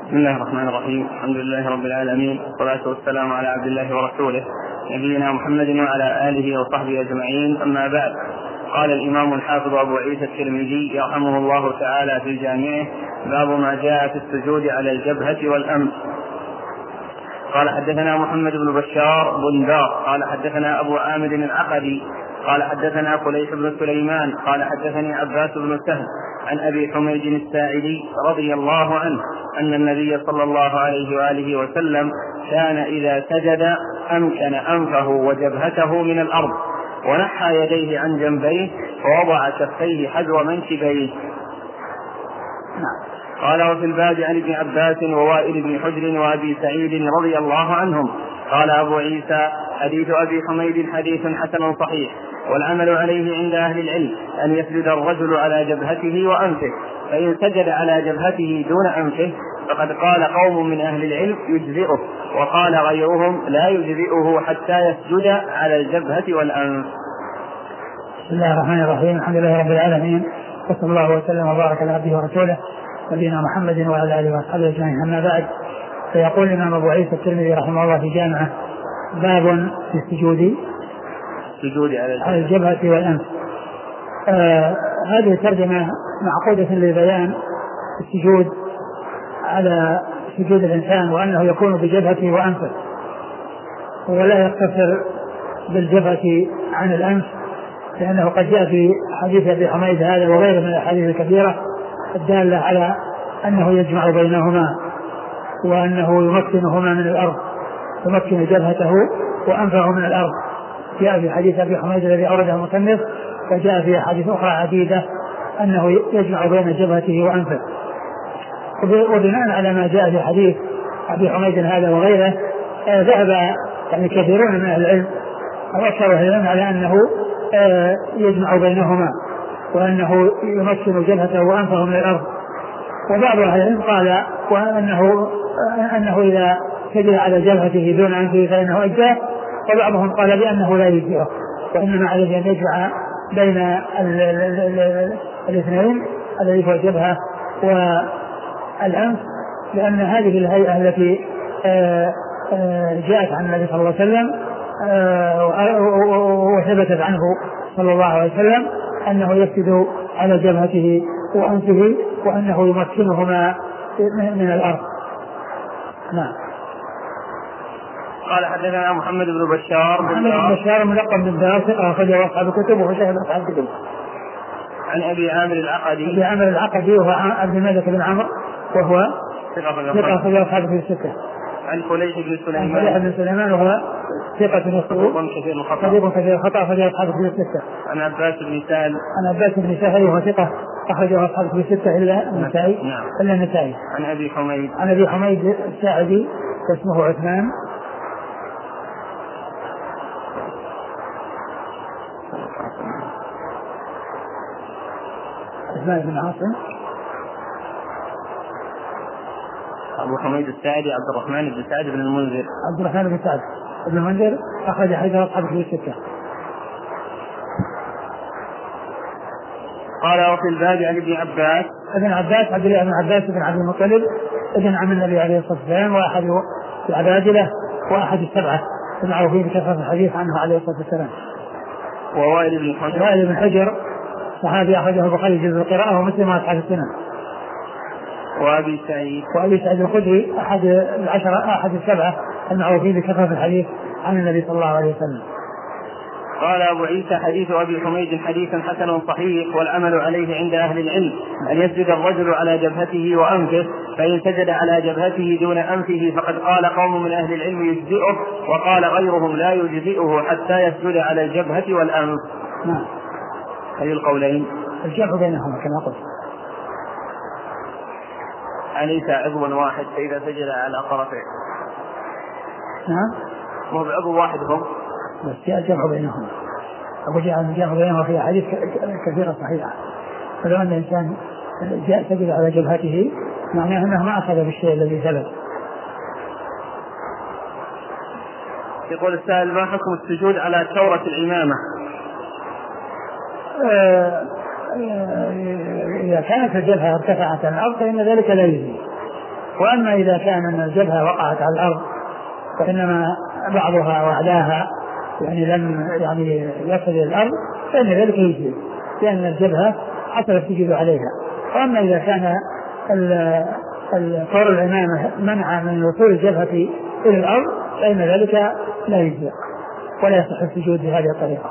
بسم الله الرحمن الرحيم. الحمد لله رب العالمين، والصلاة والسلام على عبد الله ورسوله نبينا محمد وعلى آله وصحبه أجمعين، أما بعد. قال الإمام الحافظ أبو عيسى الترمذي رحمه الله تعالى في جامعه: باب ما جاء في السجود على الجبهة والأنف. قال حدثنا محمد بن بشار بندار قال حدثنا أبو عامر العقدي قال حدثنا فليح بن سليمان قال حدثني عباس بن سهل عن أبي حميد الساعدي رضي الله عنه أن النبي صلى الله عليه وآله وسلم كان إذا سجد أمكن أنفه وجبهته من الأرض، ونحى يديه عن جنبيه، ووضع كفيه حذو منكبيه. قال: وفي الباب عن ابن عباس ووائل بن حجر وأبي سعيد رضي الله عنهم. قال أبو عيسى: حديث أبي حميد حديث حسن صحيح، والعمل عليه عند أهل العلم أن يسجد الرجل على جبهته وأنفه، فإن سجد على جبهته دون أنفه فقد قال قوم من أهل العلم يجزئه، وقال غيرهم لا يجزئه حتى يسجد على الجبهة والأنف. بسم الله الرحمن الرحيم. الحمد لله رب العالمين، وصلى الله وسلم وبارك على عبده ورسوله نبينا محمد وعلى آله وصحبه أجمعين، أما بعد. فيقول الإمام أبو عيسى الترمذي رحمه الله في جامعه: باب في السجود على الجبهة والأنف. هذه الترجمة معقودة لبيان السجود على سجود الإنسان، وأنه يكون بجبهته وأنفه، ولا يقتصر بالجبهة عن الأنف، لأنه قد جاء في حديث أبي حميد هذا وغيره من الأحاديث الكثيرة الدالة على أنه يجمع بينهما، وأنه يمكنهما من الأرض، يمكن جبهته وأنفه من الأرض. جاء في حديث أبي حميد الذي أورده المصنف، وجاء في حديث أخرى عديدة أنه يجمع بين جبهته وأنفه. وبناء على ما جاء في حديث أبي حميد هذا وغيره، ذهب يعني كثيرون من أهل العلم أو أكثر أهل العلم على أنه يجمع بينهما، وأنه يمكن جبهته وأنفه من الأرض. وبعض أهل العلم قال أنه إذا سجد على جبهته دون أنفه فإنه أجزاء، وبعضهم قال بأنه لا يجزئه، وإنما عليه أن يجمع بين الاثنين الذي هو الجبهة والأنف، لأن هذه الهيئة التي جاءت عن النبي صلى الله عليه وسلم وثبتت عنه صلى الله عليه وسلم أنه يسجد على جبهته وأنفه، وأنه يمكنهما من الأرض. نعم. قال حدثنا محمد بن بشار ملقب بن دار، أخرجه أصحاب الكتب وهو شيخ أصحاب الكتب. عن أبي عامر العقدي وهو عبد الملك بن عمرو، وهو ثقة أخرجه أصحاب الكتب الستة. عن فليح بن سليمان وهو ثقة صدوق كثير الخطأ، أخرجه أصحاب الكتب الستة. عن عباس بن سهل وهو ثقة أخرجه أصحاب الكتب الستة إلا النسائي. عن أبي حميد الساعدي اسمه عثمان بن عاصم. أبو حميد الساعدي عبد الرحمن بن سعد بن المنذر أخرج حديث أصحاب الكتب الستة. قال: وفي الباب عن ابن عباس عبد الله بن عباس بن عبد المطلب ابن عم النبي عليه الصلاة والسلام، وأحد العبادلة وأحد السبعة المعروفين بكثرة الحديث عنه عليه الصلاة والسلام. ووائل بن حجر صحابي أخرجه البخاري جزء القراءة ومسلم وأصحاب السنن. وأبي سعيد الخدري أحد السبعة المعروفين بكثرة الحديث عن النبي صلى الله عليه وسلم. قال أبو عيسى: حديث أبي حميد حديث حسن صحيح، والعمل عليه عند أهل العلم أن يسجد الرجل على جبهته وأنفه، فإن سجد على جبهته دون أنفه فقد قال قوم من أهل العلم يجزئه، وقال غيرهم لا يجزئه حتى يسجد على الجبهة والأنف. نعم. هذه القولين الجمع بينهما كما قلت. أليس عضو واحد فإذا سجد على طرفه؟ نعم. وهو بعضو واحد هم، بس جاء الجمع بينهما. أبو جاء الجمع بينهما في أحاديث كثيرة صحيحة. فلو أن الإنسان جاء سجد على جبهته معناه أنه ما أخذ بالشيء الذي ثبت. يقول السائل: ما حكم السجود على ثورة الإمامة؟ إذا كانت الجبهة ارتفعت عن الأرض فإن ذلك لا يجزي، وأما إذا كان أن الجبهة وقعت على الأرض وإنما بعضها وأعلاها لم يصل إلى الأرض فإن ذلك يجزي، لأن الجبهة حصل السجود عليها. وأما إذا كان طور العمامة منع من وصول الجبهة إلى الأرض فإن ذلك لا يجزي ولا يصح السجود بهذه الطريقة.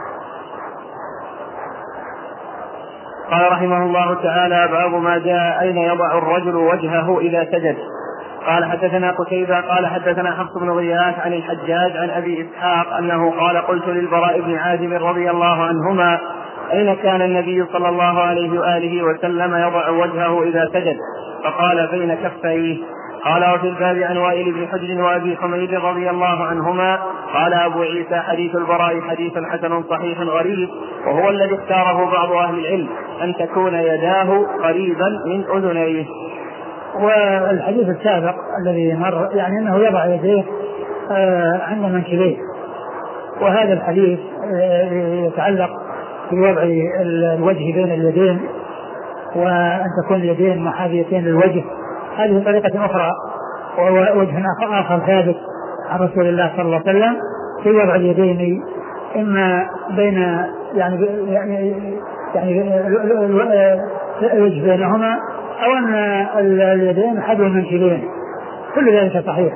قال رحمه الله تعالى: باب ما جاء أين يضع الرجل وجهه إذا سجد. قال حدثنا قتيبة قال حدثنا حفص بن غياث عن الحجاج عن أبي إسحاق أنه قال: قلت للبراء بن عازب رضي الله عنهما: أين كان النبي صلى الله عليه وآله وسلم يضع وجهه إذا سجد؟ فقال: بين كفيه. قال: وفي الباب عن وائل بن حجر وأبي حميد رضي الله عنهما. قال أبو عيسى: حديث البراء حديث حسن صحيح غريب، وهو الذي اختاره بعض أهل العلم أن تكون يداه قريبا من أذنيه. والحديث السابق الذي مر أنه يضع يديه عند منكبيه، وهذا الحديث يتعلق بوضع الوجه بين اليدين وأن تكون اليدين محاذيتين للوجه. هذه طريقة أخرى ووجه آخر ثابت عن رسول الله صلى الله عليه وسلم في وضع اليدين إما بين الوجه بينهما أو أن اليدين حذو المنكبين. كل ذلك صحيح.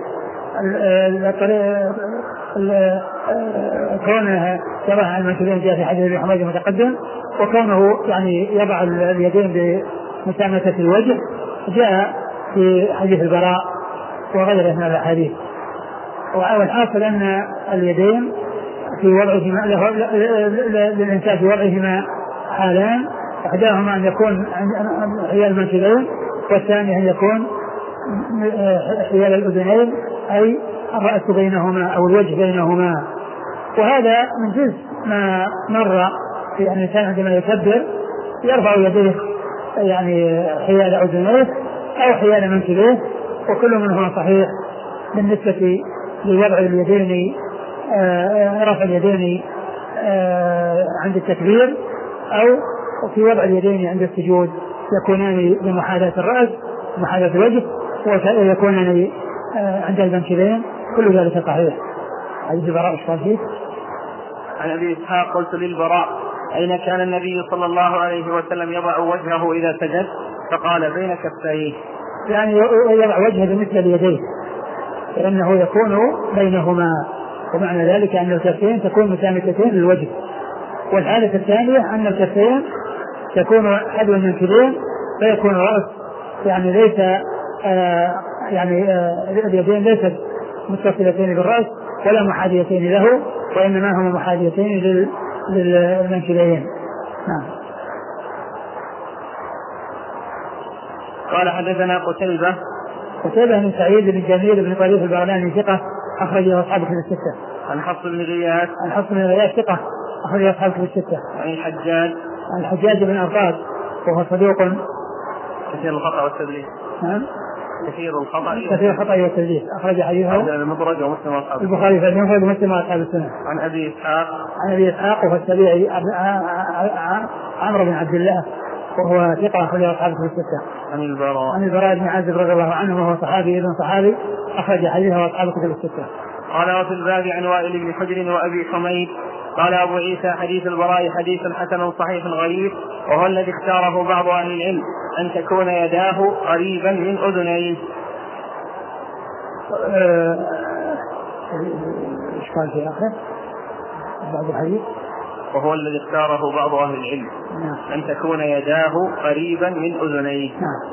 كونه يضع المنكبين جاء في حديث ابن حميد المتقدم، وكونه يضع اليدين بمسامة الوجه جاء في حديث البراء وغيره من الأحاديث. والحاصل أن اليدين في وضعهما للإنسان في وضعهما حالان: إحداهما أن يكون حيال المنكبين، والثاني أن يكون حيال الأذنين أي الرأس بينهما أو الوجه بينهما. وهذا من جنس ما مر في أن الإنسان عندما يكبر يرفع يديه حيال أذنيه أو حيال منكبيه، وكل منهما صحيح بالنسبة لوضع اليدين، رفع اليدين عند التكبير أو في وضع اليدين عند السجود، يكونان بمحاذاة الرأس محاذاة الوجه، ويكونان عند المنكبين. كل ذلك صحيح. حديث البراء الصحيح. عن أبي إسحاق: قلت للبراء: أين كان النبي صلى الله عليه وسلم يضع وجهه إذا سجد؟ فقال: بين كفيه. يضع وجهه بالنسبة ليديه لأنه يكون بينهما، ومعنى ذلك أن الكفين تكون مسامتين للوجه. والحالة الثانية أن الكفين تكون حذو المنكبين فيكون الرأس ليس اليدين ليست متصلتين بالرأس ولا محاذيتين له، وإنما هما محاذيتين للمنكبين. نعم. قال حدثنا قتيبة بن سعيد بن جميل بن طريف البغلاني ثقة أخرجه أصحابه في الستة. عن حفص بن غياث ثقة أخرجه أصحابه في الستة. عن الحجاج بن أرطاد وهو صدوق كثير الخطأ والتدليس. كثير الخطأ والتدليس. أخرج حديثه المدرج ومسلم وأصحاب البخاري في المفرد ومسلم وأصحاب السنة. عن أبي إسحاق وهو السبيعي عمرو بن عبد الله وهو ثقة أخرجه أصحابه في الستة. عن البراء بن عازب رضي الله عنه وهو صحابي ابن صحابي أخرج حديثه وأصحابه كتب الستة. قال: وفي الباب عن وائل بن حجر وأبي حميد. قال أبو عيسى: حديث البراء حديث حسن صحيح غريب، وهو الذي اختاره بعض أهل العلم أن تكون يداه قريبا من أذنيه. إيش قال في آخر بعض الحديث؟ وهو الذي اختاره بعض أهل العلم أن تكون يداه قريبا من أذنيه.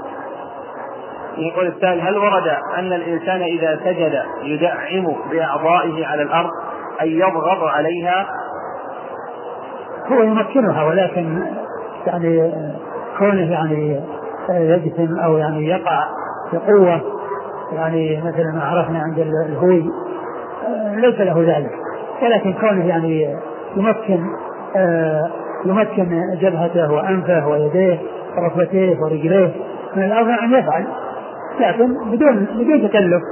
يقول السائل: هل ورد أن الإنسان إذا سجد يدعم بأعضائه على الأرض أي يضغط عليها؟ هو يمكنها، ولكن كونه يجسم أو يقع بقوة مثل ما عرفنا عند الهوي ليس له ذلك، ولكن كونه يمكن جبهته وأنفه ويديه وركبتيه ورجليه من الأرض أن يفعل، لكن بدون تكلف.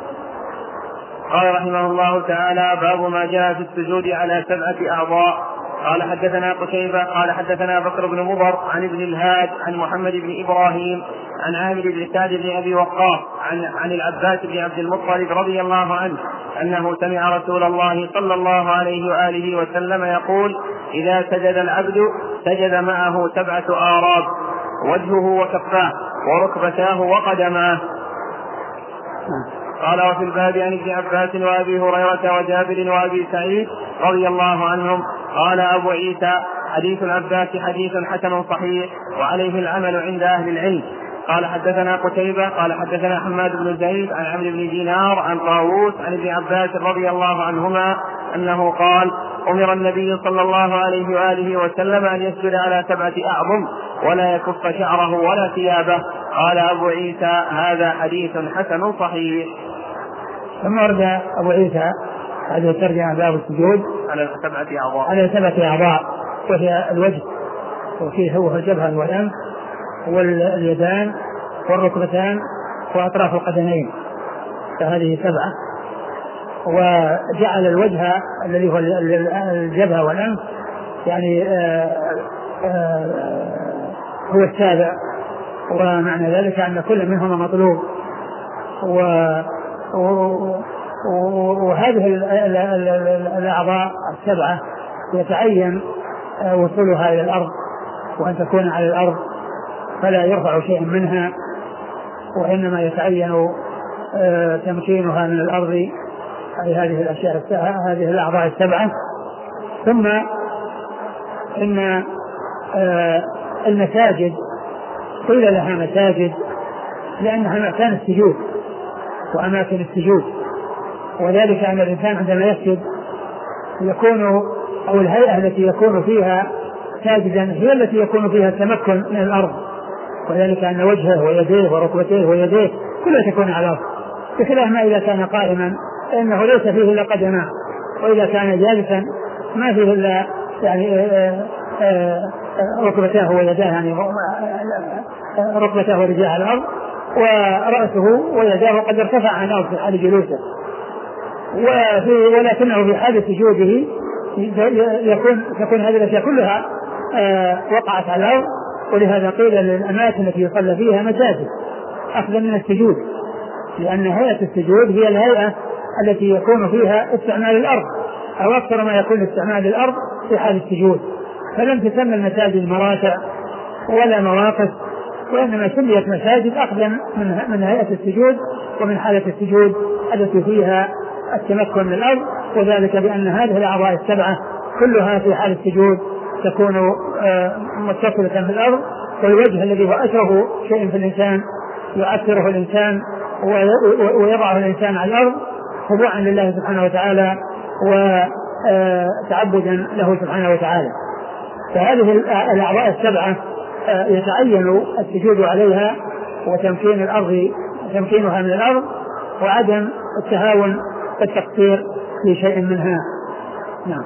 قال رحمه الله تعالى: باب ما جاء في السجود على 7 أعضاء. قال حدثنا قتيبة قال حدثنا بكر بن مضر عن ابن الهاد عن محمد بن إبراهيم عن عامر بن سعد بن أبي وقاص عن العباس بن عبد المطلب رضي الله عنه أنه سمع رسول الله صلى الله عليه وآله وسلم يقول: إذا سجد العبد سجد معه 7 آراب، وجهه وكفاه وركبتاه وقدماه. قال: وفي الباب عن ابن عباس وأبي هريرة وجابر وأبي سعيد رضي الله عنهم. قال أبو عيسى: حديث العباس حديث حسن صحيح وعليه العمل عند أهل العلم. قال حدثنا قتيبة قال حدثنا حماد بن زيد عن عمرو بن دينار عن طاووس عن ابن عباس رضي الله عنهما أنه قال: أمر النبي صلى الله عليه وآله وسلم أن يسجد على 7 أعظم ولا يكف شعره ولا ثيابه. قال أبو عيسى: هذا حديث حسن صحيح. ثم ورد أبو عيسى هذه الترجمة باب السجود على 7 أعضاء، على 7 أعضاء، وهي الوجه وفيه هو الجبهة والأنف واليدان والركبتان وأطراف القدمين، فهذه 7. وجعل الوجه الذي هو الجبهة والأنف يعني هو السابع، ومعنى ذلك أن كل منهما مطلوب. وهذه الأعضاء 7 يتعين وصولها إلى الأرض، وأن تكون على الأرض فلا يرفع شيء منها، وإنما يتعين تمكينها من الأرض، أي هذه الأشياء هذه الأعضاء 7. ثم إن المساجد قيل لها مساجد لأنها مكان السجود وأماكن السجود، وذلك أن الإنسان عندما يسجد يكون أو الهيئة التي يكون فيها ساجدا هي التي يكون فيها التمكن من الأرض، وذلك أن وجهه ويديه وركبتيه ويديه كلها تكون على الأرض، بخلاف ما إذا كان قائما فإنه ليس فيه إلا قدماه، وإذا كان جالسا ما فيه إلا يعني ركبتاه ويداه، يعني ركبتاه ورجلاه على الأرض، ورأسه ويداه قد ارتفع عن الأرض في حال جلوسه. ولكنه في حال سجوده تكون هذه الأشياء كلها وقعت على الأرض، ولهذا قيل للأماكن التي يصلى فيها مساجد أخذا من السجود، لأن هيئة السجود هي الهيئة التي يكون فيها استعمال الأرض أو أكثر ما يكون استعمال الأرض في حال السجود، فلم تسمى المساجد مراتع ولا مواقف، وإنما سميت مساجد أخذا من هيئة السجود ومن حالة السجود التي فيها التمكن من الأرض، وذلك بأن هذه الأعضاء 7 كلها في حال السجود تكون متصلة بالأرض، والوجه الذي هو أشرف شيء في الإنسان يؤثره الإنسان ويضعه الإنسان على الأرض خضوعا لله سبحانه وتعالى وتعبدا له سبحانه وتعالى. فهذه الأعضاء 7 يتعين السجود عليها وتمكين الأرض تمكينها من الأرض، وعدم التهاون والتقصير في شيء منها. نعم.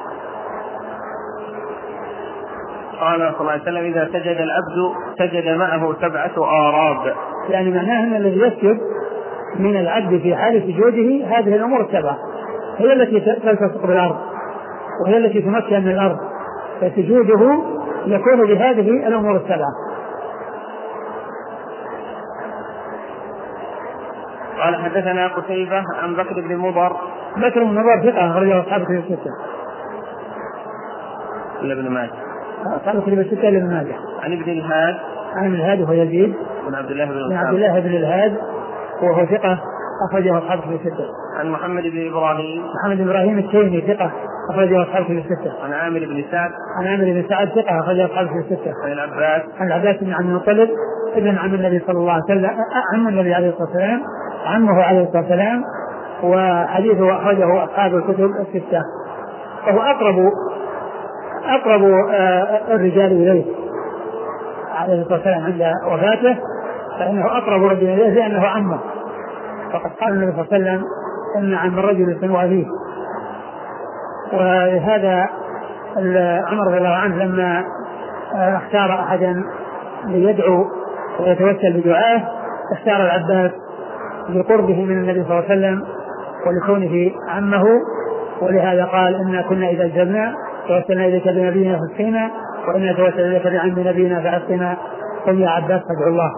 قال صلى الله عليه وسلم: إذا سجد العبد سجد معه 7 آراب، يعني معناه أن الذي يسجد من العبد في حال سجوده هذه الأمور 7 هي التي تلتصق بالأرض وهي التي تمكن من الأرض، فسجوده يكون بهذه الأمور 7. قال حدثنا قتيبة عن بكر بن مضر. بكر بن مضر ثقة أخرجه أصحاب كتب الستة إلا ابن ماجه، أصحاب كتب الستة إلا ابن ماجه. عن ابن الهاد، عن ابن الهاد وهو يزيد بن عبد الله بن الهاد وهو ثقة أخرجه أصحاب كتب الستة. عن محمد بن إبراهيم، محمد بن إبراهيم التيمي ثقة أخرجه أصحاب كتب الستة. عن عامر بن سعد، عن عامر بن سعد ثقة أخرجه أصحاب كتب الستة. عن العباس بن عبد المطلب ابن عم النبي صلى الله عليه وسلم، عم النبي عليه الصلاة والسلام، عمه عليه الصلاة والسلام، وحديثه أخرجه أصحاب الكتب الستة، وهو أقرب الرجال إليه عليه الصلاة والسلام عند وفاته، فإنه أقرب رجل إليه لأنه عمه، فقد قال النبي صلى الله عليه وسلم إن عم الرجل يسمى أبيه. وهذا عمر رضي الله عنه لما اختار أحدا ليدعو ويتوسل بدعائه اختار العباس لقربه من النبي صلى الله عليه وسلم ولكونه عمه، ولهذا قال إنا كنا إذا جلنا توسلنا إليك بنبينا فاسقنا، وإنا توسل إليك بعم نبينا فأسقنا، قل يا عباس فادعوا الله.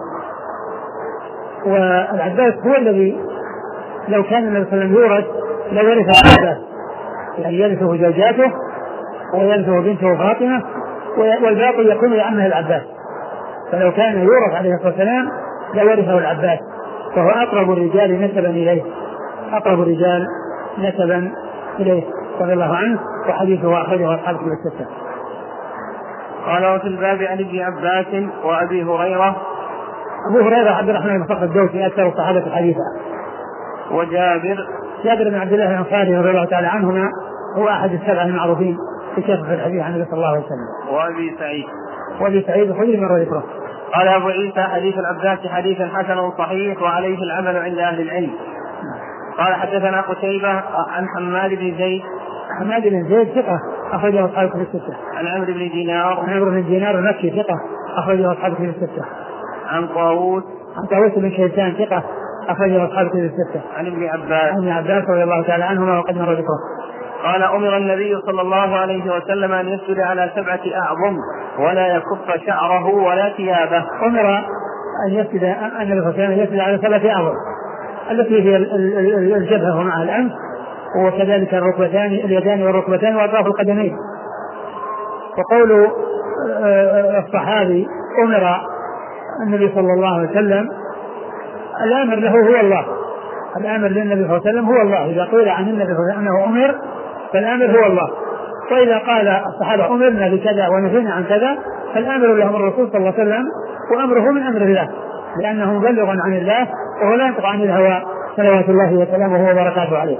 والعباس هو الذي لو كان النبي صلى الله عليه وسلم يورث لورثه العباس، يعني يرثه زوجاته ويرثه بنته فاطمة، والباقي يكون لعمه العباس. فلو كان يورث عليه الصلاة والسلام لورثه العباس، فهو أقرب الرجال نسبا إليه، أقرب الرجال نسبا إليه رضي الله عنه، وحديثه أخرجه أصحاب كتب الستة. قال وفي الباب عن ابن عباس وأبي هريرة. أبو هريرة عبد الرحمن بن صخر الدوسي أكثر الصحابة حديثا. وجابر بن عبد الله الأنصاري رضي الله تعالى عنهما هو أحد السبعة المعروفين في كثرة الحديث عن النبي صلى الله عليه وسلم. وأبي سعيد الخدري من ذكره. قال أبو عيسى حديث العباس حديث حسن صحيح وعليه العمل عند أهل العلم. قال حدثنا قتيبة عن حماد بن زيد ثقة أخرجه أصحاب كتب الستة. عن عمرو بن دينار المكي ثقة أخرجه أصحاب كتب الستة. عن طاووس بن كيسان ثقة أخرجه أصحاب كتب الستة. عن ابن عباس رضي الله تعالى عنهما وقد مر ذكره. قال أمر النبي صلى الله عليه وسلم أن يسجد على 7 أعظم ولا يكف شعره ولا ثيابه. أمر أن يسجد النبي صلى الله عليه وسلم يسجد على 7 أعظم التي هي الجبهة ومع الأنف، وكذلك اليدان والركبتان وأطراف القدمين. وقول الصحابي أمر النبي صلى الله عليه وسلم، الأمر له هو الله، الأمر للنبي صلى الله عليه وسلم هو الله. إذا قيل عن النبي صلى الله عليه وسلم أنه أمر فالأمر هو الله، وإذا قال الصحابة أمرنا بكذا ونهينا عن كذا فالأمر لهم الرسول صلى الله عليه وسلم، وأمره من أمر الله لأنه مبلغ عن الله وهو لا ينطق عن الهوى صلوات الله وسلامه وبركاته عليه.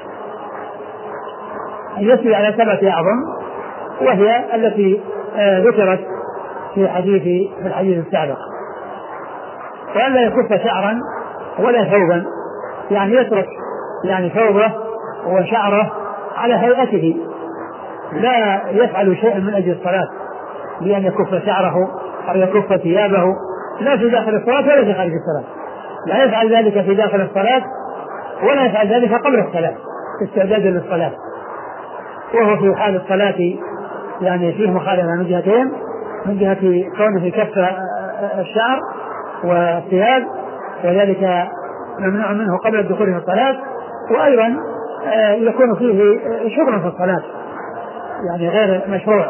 يسجد على 7 أعظم وهي التي ذكرت في الحديث السابق، وألا يكف شعرا ولا ثوبا، يعني يترك يعني ثوبه وشعره على هيئته، لا يفعل شيئا من أجل الصلاة بأن يكف شعره أو يكف ثيابه، لا في داخل الصلاة ولا في خارج الصلاة، لا يفعل ذلك في داخل الصلاة ولا يفعل ذلك قبل الصلاة استعدادا للصلاة. وهو في حال الصلاة يعني فيه مخالفة من جهتين، من جهة كونه كف الشعر والثياب وذلك ممنوع منه قبل الدخول في الصلاة، وأيضا يكون فيه شغل في الصلاة يعني غير مشروع.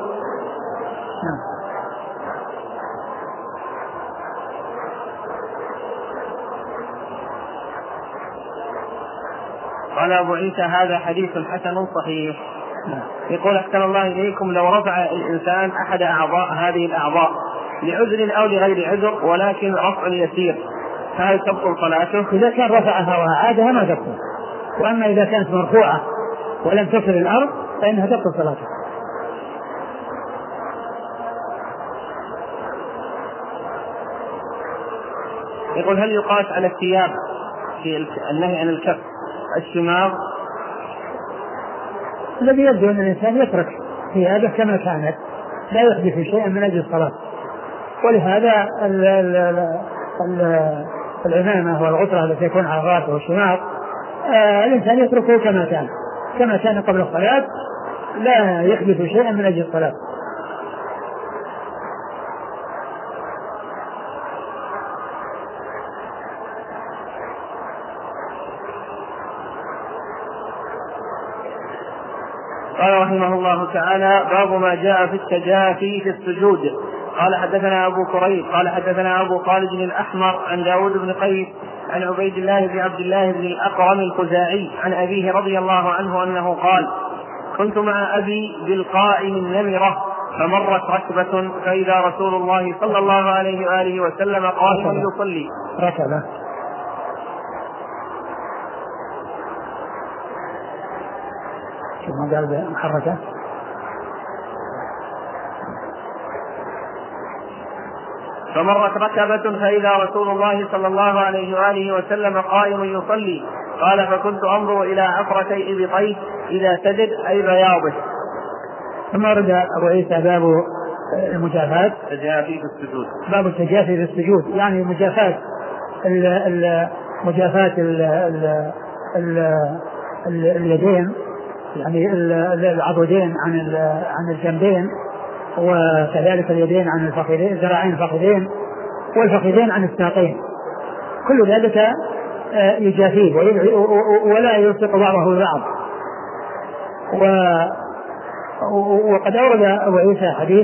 قال أبو عيسى هذا حديث حسن صحيح. يقول أحسن الله إليكم لو رفع الإنسان أحد أعضاء هذه الأعضاء لعذر أو لغير عذر ولكن رفع يسير فهل تبطل صلاته؟ إذا كان رفعها وعادها ما تبطل، وأما إذا كانت مرفوعة ولم تصل الأرض فإنها تبطل صلاته. يقول هل يقاس على الثياب في النهي عن الكف الشماغ؟ الذي يبدو أن الإنسان يترك ثيابه كما كانت لا يحدث شيئا من أجل الصلاة، ولهذا العمامة والغطرة التي يكون على الرأس والشماغ الإنسان يتركه كما كان قبل الصلاة، لا يحدث شيئا من أجل الصلاة. قال رحمه الله تعالى باب ما جاء في التجافي في السجود. قال حدثنا أبو كريب قال حدثنا أبو خالد الأحمر عن داود بن قيس عن عبيد الله بن عبد الله بن الأقرم الخزاعي عن أبيه رضي الله عنه أنه قال كنت مع أبي بالقاء من نمرة فمرت ركبة فإذا رسول الله صلى الله عليه وآله وسلم قائم يصلي. ركبة ما قال محركة. فمرت ركبة فإذا رسول الله صلى الله عليه وآله وسلم قائم يصلي. قال فكنت أنظر إلى عفرتي إبطيه إذا سجد أي بياضه. ثم ورد أبو عيسى باب المجافات التجافي في السجود. باب التجافي في السجود يعني مجافات اليدين يعني العضدين عن الجنبين، وكذلك اليدين عن الفخذين، الذراعين الفخذين، والفخذين عن الساقين، كل ذلك يجافيه ولا يلصق بعضه ببعض. وقد أورد أبو عيسى حديث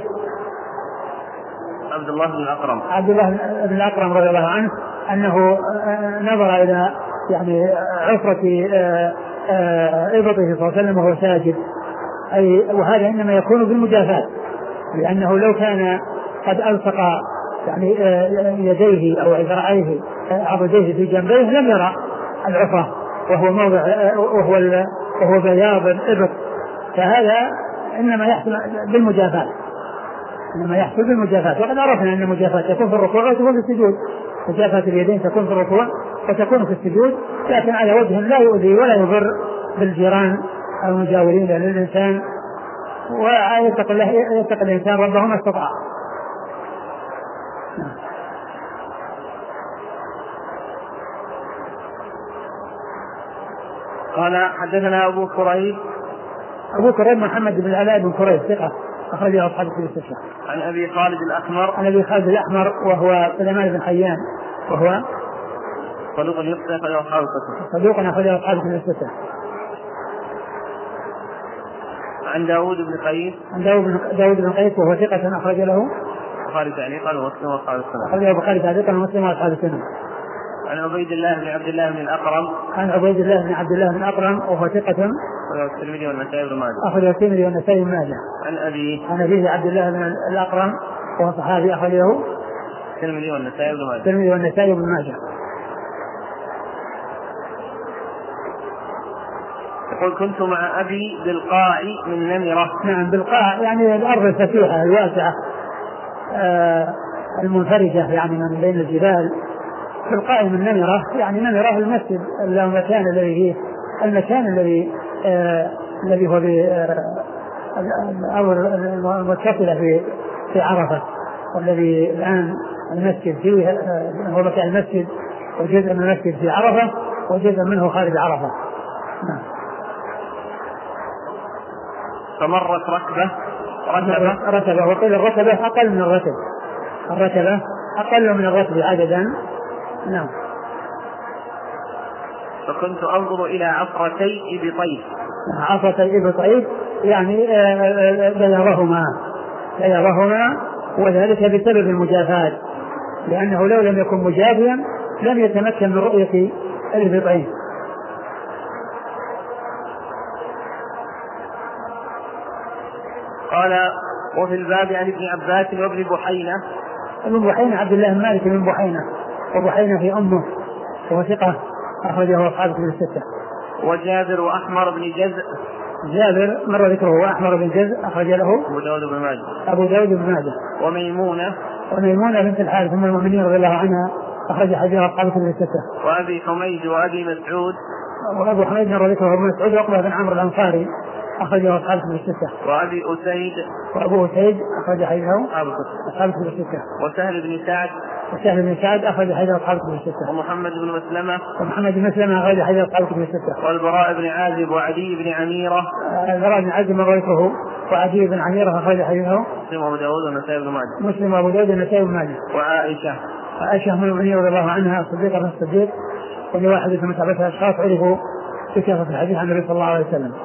عبد الله بن الأقرم رضي الله عنه أنه نظر إلى يعني عفرة إبطه صلى الله عليه وسلم وهو ساجد، وهذا إنما يكون بالمجافاة، لأنه لو كان قد ألصق يعني يديه أو ذراعيه عضديه في جنبيه لم يرى العفرة، وهو موضع وهو بياض الإبط، فهذا إنما يحصل بالمجافاة. وقد عرفنا أن المجافاة تكون في الركوع وتكون في السجود. مجافاة اليدين تكون في الركوع وتكون في السجود، لكن على وجه لا يؤذي ولا يضر بالجيران المجاورين للإنسان، ويتقي الإنسان ربه ما استطاع. قال حدثنا أبو كريب محمد بن العلاء بن كريب ثقة أخرجه أصحاب الكتب الستة. عن أبي خالد الأحمر وهو سليمان بن حيان وهو صدوق يخطئ أخرجه أصحاب الكتب الستة. عن داود بن قيس وهو ثقة أخرج له البخاري تعليقا ومسلم وأصحاب السنة. أخرجه البخاري تعليقا ومسلم وأصحاب السنة. عن عبيد الله بن عبد الله بن الأقرم وهو ثقة أخرجه الترمذي والنسائي بن ماجه. عن أبيه عبد الله بن الأقرم وهو صحابي أخرجه الترمذي والنسائي بن ماجه. يقول كنت مع أبي بالقاع من نمرة. نعم، بالقاع يعني الأرض الفسيحة الواسعة المنفرجة يعني من بين الجبال. بالقاع من نمرة يعني نمرة المسجد، المكان الذي هو الأرض المتصلة في عرفة، والذي الآن المسجد فيه هو مكان المسجد، وجزء من المسجد في عرفة وجزء منه خارج عرفة. فمرت ركبة، وقيل الركبة أقل من الركب عددا. نعم. فكنت أنظر إلى عفرتي إبطيه يعني بياضهما، وذلك بسبب المجافاة، لأنه لو لم يكن مجافيا لم يتمكن من رؤية الإبطين. قال وفي الباب عن ابن عباس وابن بحينة. عبد الله بن مالك بن بحينة، وبحينة في أمه، وهو ثقة أخرجه أصحاب الكتب الستة. وجابر وأحمر بن جزء. جابر مر ذكره، وأحمر بن جزء أخرج له أبو داود بن ماجه. وميمونة بنت الحارث أم المؤمنين رضي الله عنها أخرج حديثها أصحاب الكتب الستة. وأبي حميد وأبي مسعود. وأبو حميد مر ذكره، ابن مسعود وعقبة بن عمرو الأنصاري أخرجه أصحاب الكتب الستة. وأبو أسيد أخرج حديثه أصحاب الكتب الستة. وسهل بن سعد أخرج حديثه أصحاب الكتب الستة. ومحمد بن مسلمة أخرج حديثه أصحاب الكتب الستة. والبراء بن عازب وعدي بن عميرة. البراء بن عازب مر ذكره، وعدي بن عميرة أخرج حديثه مسلم وأبو داود والنسائي بن ماجه. وعائشة أم المؤمنين رضي الله عنها الصديقة بنت الصديق، وهي واحدة من سبعة أشخاص عرفوا بكثرة الحديث عن النبي صلى الله عليه وسلم.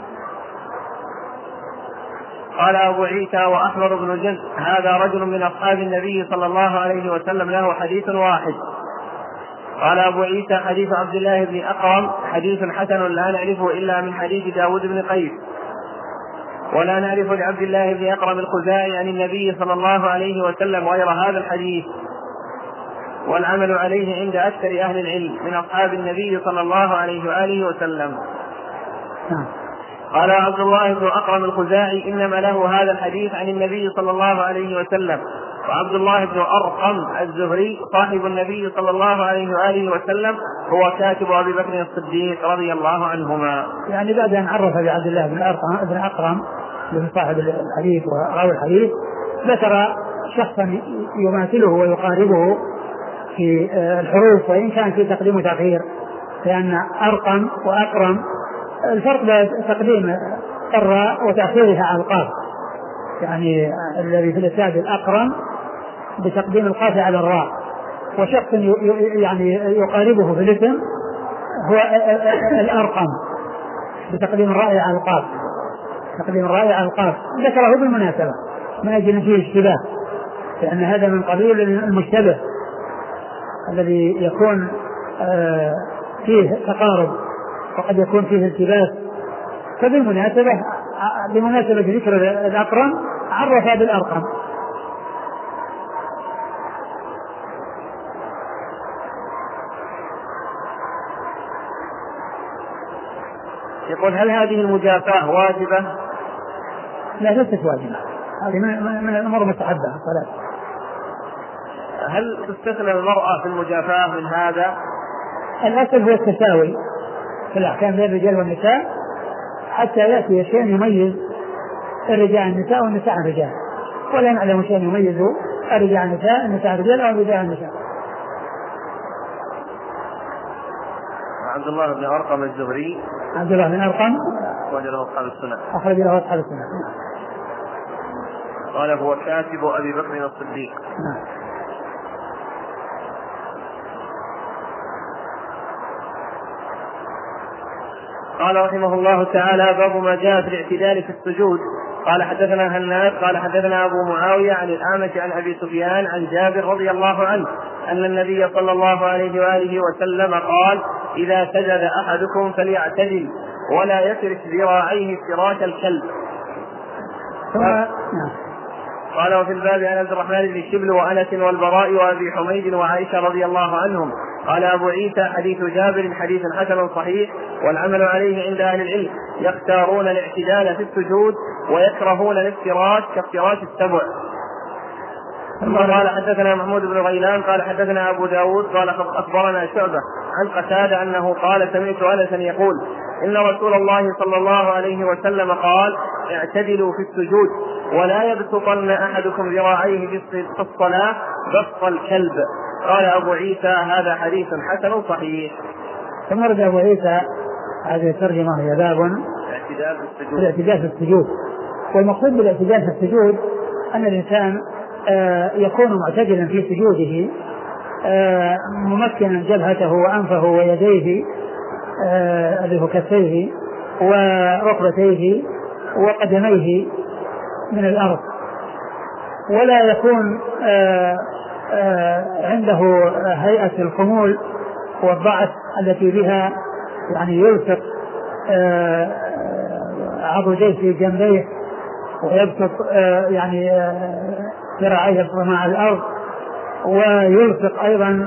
قال أبو عيسى وأحمر بن جزء هذا رجل من أصحاب النبي صلى الله عليه وسلم له حديث واحد. قال أبو عيسى حديث عبد الله بن أقرم حديث حسن لا نعرفه إلا من حديث داود بن قيس، ولا نعرف لعبد الله بن أقرم الخزاعي عن النبي صلى الله عليه وسلم غير هذا الحديث، والعمل عليه عند أكثر أهل العلم من أصحاب النبي صلى الله عليه وآله وسلم. قال عبد الله بن أقرم الخزاعي إنما له هذا الحديث عن النبي صلى الله عليه وسلم. وعبد الله بن أرقم الزهري صاحب النبي صلى الله عليه وآله وسلم هو كاتب أبي بكر الصديق رضي الله عنهما. يعني بعد أن عرف بعبد الله بن أقرم صاحب الحديث وراوي الحديث، ذكر شخصا يماثله ويقاربه في الحروف، وإن كان في تقديم وتأخير، لأن أرقم وأقرم الفرق بين تقديم الراء وتأخيرها على القاف، يعني الذي في الإسناد الأقرن بتقديم القاف على الراء، وشخص يعني يقاربه في الاسم هو الأرقم بتقديم الراء على القاف، تقديم الراء على القاف ذكره بالمناسبة من أجل أن فيه اشتباه، لأن هذا من قبيل المشتبه الذي يكون فيه تقارب وقد يكون فيه التباس. فبالمناسبة بمناسبة ذكر الأقرن عرف بالأرقم. يقول هل هذه المجافاة واجبة؟ لا ليست واجبة، هذه من الأمور المستحبة الصلاة. هل تستثنى المرأة في المجافاة من هذا؟ الأصل هو التساوي في الأحكام بين الرجال والنساء حتى يأتي شيء يميز الرجال عن النساء والنساء عن الرجال، ولا نعلم شيء يميز الرجال عن النساء، النساء عن الرجال أو الرجال عن النساء. عبد الله بن أرقم الزهري. عبد الله بن أرقم أخرج له أصحاب السنة. أخرج له أصحاب السنة. قال هو كاتب أبي بكر الصديق. قال رحمه الله تعالى باب ما جاء في الاعتدال في السجود. قال حدثنا هناد قال حدثنا أبو معاوية عن الأعمش عن أبي سفيان عن جابر رضي الله عنه أن النبي صلى الله عليه وآله وسلم قال إذا سجد أحدكم فليعتدل ولا يفرش ذراعيه فراش الكلب. قال وفي الباب عن عبد الرحمن بن شبل وأنس والبراء وأبي حميد وعائشة رضي الله عنهم. قال أبو عيسى حديث جابر حديث حسن صحيح والعمل عليه عند أهل العلم، يختارون الاعتدال في السجود ويكرهون الافتراش كافتراش السبع. قال حدثنا محمود بن غيلان قال حدثنا أبو داود قال أخبرنا شعبة عن قتادة أنه قال سمعت أنسا يقول إن رسول الله صلى الله عليه وسلم قال اعتدلوا في السجود ولا يبسطن أحدكم ذراعيه في الصلاة بسط الكلب. قال أبو عيسى هذا حديث حسن صحيح. ثم رد أبو عيسى هذه الترجمة هي باب الاعتدال في السجود. والمقصود بالاعتدال في السجود أن الإنسان يكون معتدلا في سجوده ممكنا جبهته وأنفه ويديه اللي هو كفيه وركبتيه وقدميه من الأرض، ولا يكون عنده هيئة الخمول والضعف التي بها يعني يلصق عضديه في جنبيه ويبسط يعني ذراعيه مع الأرض ويلصق أيضا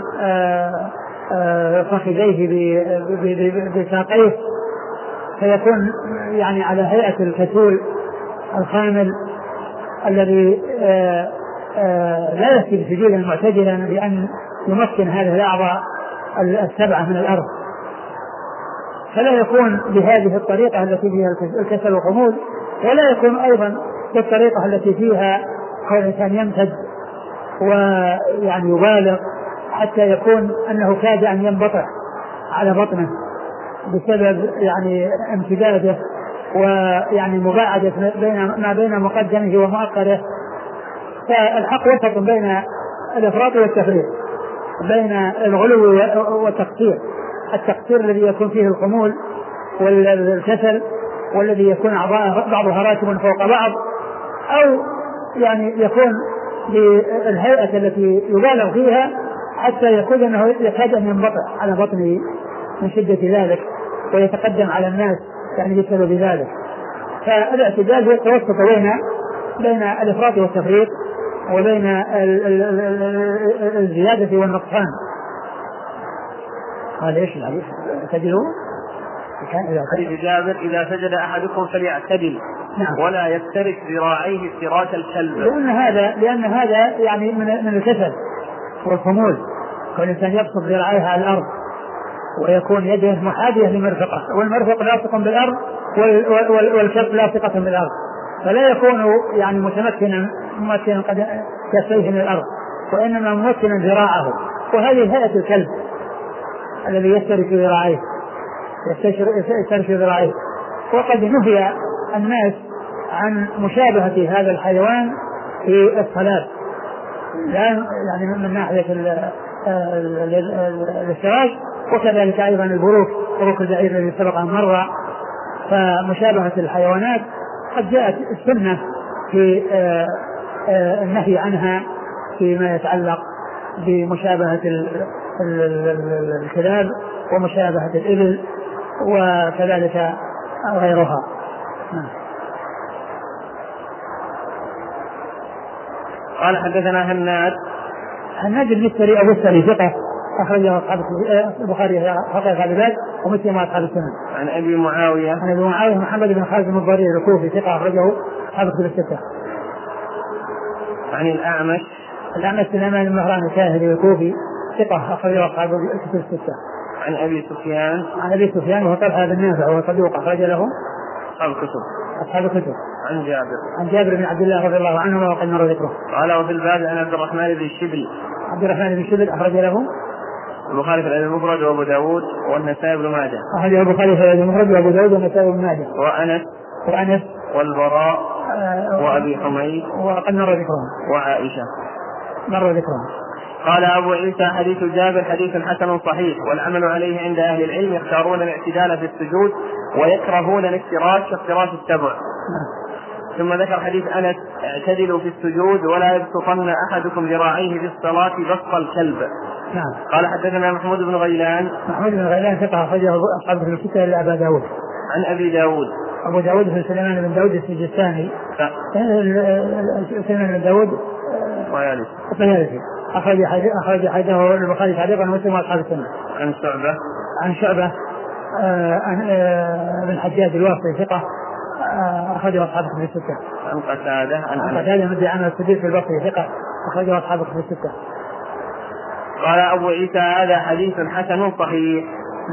فخذيه بساقيه، فيكون يعني على هيئة الكسول الخامل الذي لا يسجد سجودا معتدلا بأن يمكن هذه الأعضاء السبعة من الأرض، فلا يكون بهذه الطريقة التي فيها الكسل والخمول، ولا يكون أيضا بالطريقة التي فيها كون الإنسان يمتد ويعني يبالغ حتى يكون أنه كاد أن ينبطح على بطنه بسبب يعني امتداده ويعني مباعدة ما بين مقدمه ومؤخره. فالحق وسط بين الإفراط والتفريط، بين الغلو والتقصير، التقصير الذي يكون فيه الخمول والكسل والذي يكون أعضاء بعضها راكب فوق بعض، أو يعني يكون بالهيئة التي يبالغ فيها حتى يكون أنه يكاد أن ينبطح على بطنه من شدة ذلك ويتقدم على الناس يعني بسبب ذلك. فالاعتدال هو التوسط بين الإفراط والتفريط وبين الزيادة والنقصان. قال ايش الحديث؟ اعتدلوا حديث جابر إذا سجد أحدكم فليعتدل ولا يفترش ذراعيه افتراش الكلب، لأن هذا يعني من الكسل والخمول، والإنسان يبسط ذراعيه على الأرض ويكون يده محاذية لمرفقه، والمرفق لاصق بالأرض والكف لاصقة بالأرض، فلا يكون يعني متمكنا قد كفيه من الأرض، وإنما ممكنا ذراعه، وهذه هيئة الكلب الذي يفترش ذراعيه وقد نهي الناس عن مشابهة هذا الحيوان في الصلاة، لا يعني من ناحية الاشتراك، وكذلك أيضا بروك البعير الذي سبق أن مر. فمشابهة الحيوانات قد جاءت السنة في النهي عنها فيما يتعلق بمشابهة الكلاب ومشابهة الإبل وكذلك غيرها. قال حدثنا هناد المستري أبو السري ثقة أخرجه أصحاب البخاري فقه العباد ومسلم وأصحاب السنن. عن أبي معاوية محمد بن خالد بن الضرير الكوفي ثقة أخرجه أصحاب الكتب الستة. عن الأعمش سليمان بن مهران الكاهلي الكوفي ثقة أخرجه أصحاب الكتب الستة. عن أبي سفيان وهو طلحة بن نافع وهو صدوق أخرج له أصحاب الكتب. عن جابر بن عبد الله رضي الله عنه وقد مر ذكره. قال وفي الباب عن عبد الرحمن بن شبل أخرج له البخاري في الأدب المفرد وأبو داود والنسائي بن ماجه. أخرج البخاري في الأدب المفرد وأبو داود والنسائي بن ماجه. وأنس والبراء وأبي حميد وقد مر ذكرهم. وعائشة مر ذكرهم. قال أبو عيسى حديث جابر حديث حسن صحيح، والعمل عليه عند أهل العلم، يختارون الاعتدال في السجود ويكرهون الافتراش كافتراش السبع. ثم ذكر حديث أنس اعتدلوا في السجود ولا يبسطن أحدكم ذراعيه في الصلاة بسط الكلب. قال حدثنا محمود بن غيلان ثقة أخرجه أصحاب الكتب الستة إلا أبا داود. عن أبو داود بن سليمان بن داود السجستاني. سليمان بن داود الطيالسي أخرج حديثه البخاري تعليقا ومسلم وأصحاب السنة. عن شعبة بن حجاج الواسطي ثقة أخرجه أصحاب الكتب الستة. عن قتادة مدعي عن الصديق في البصري ثقة أخرجه أصحاب الكتب الستة. قال أبو عيسى هذا حديث حسن صحيح.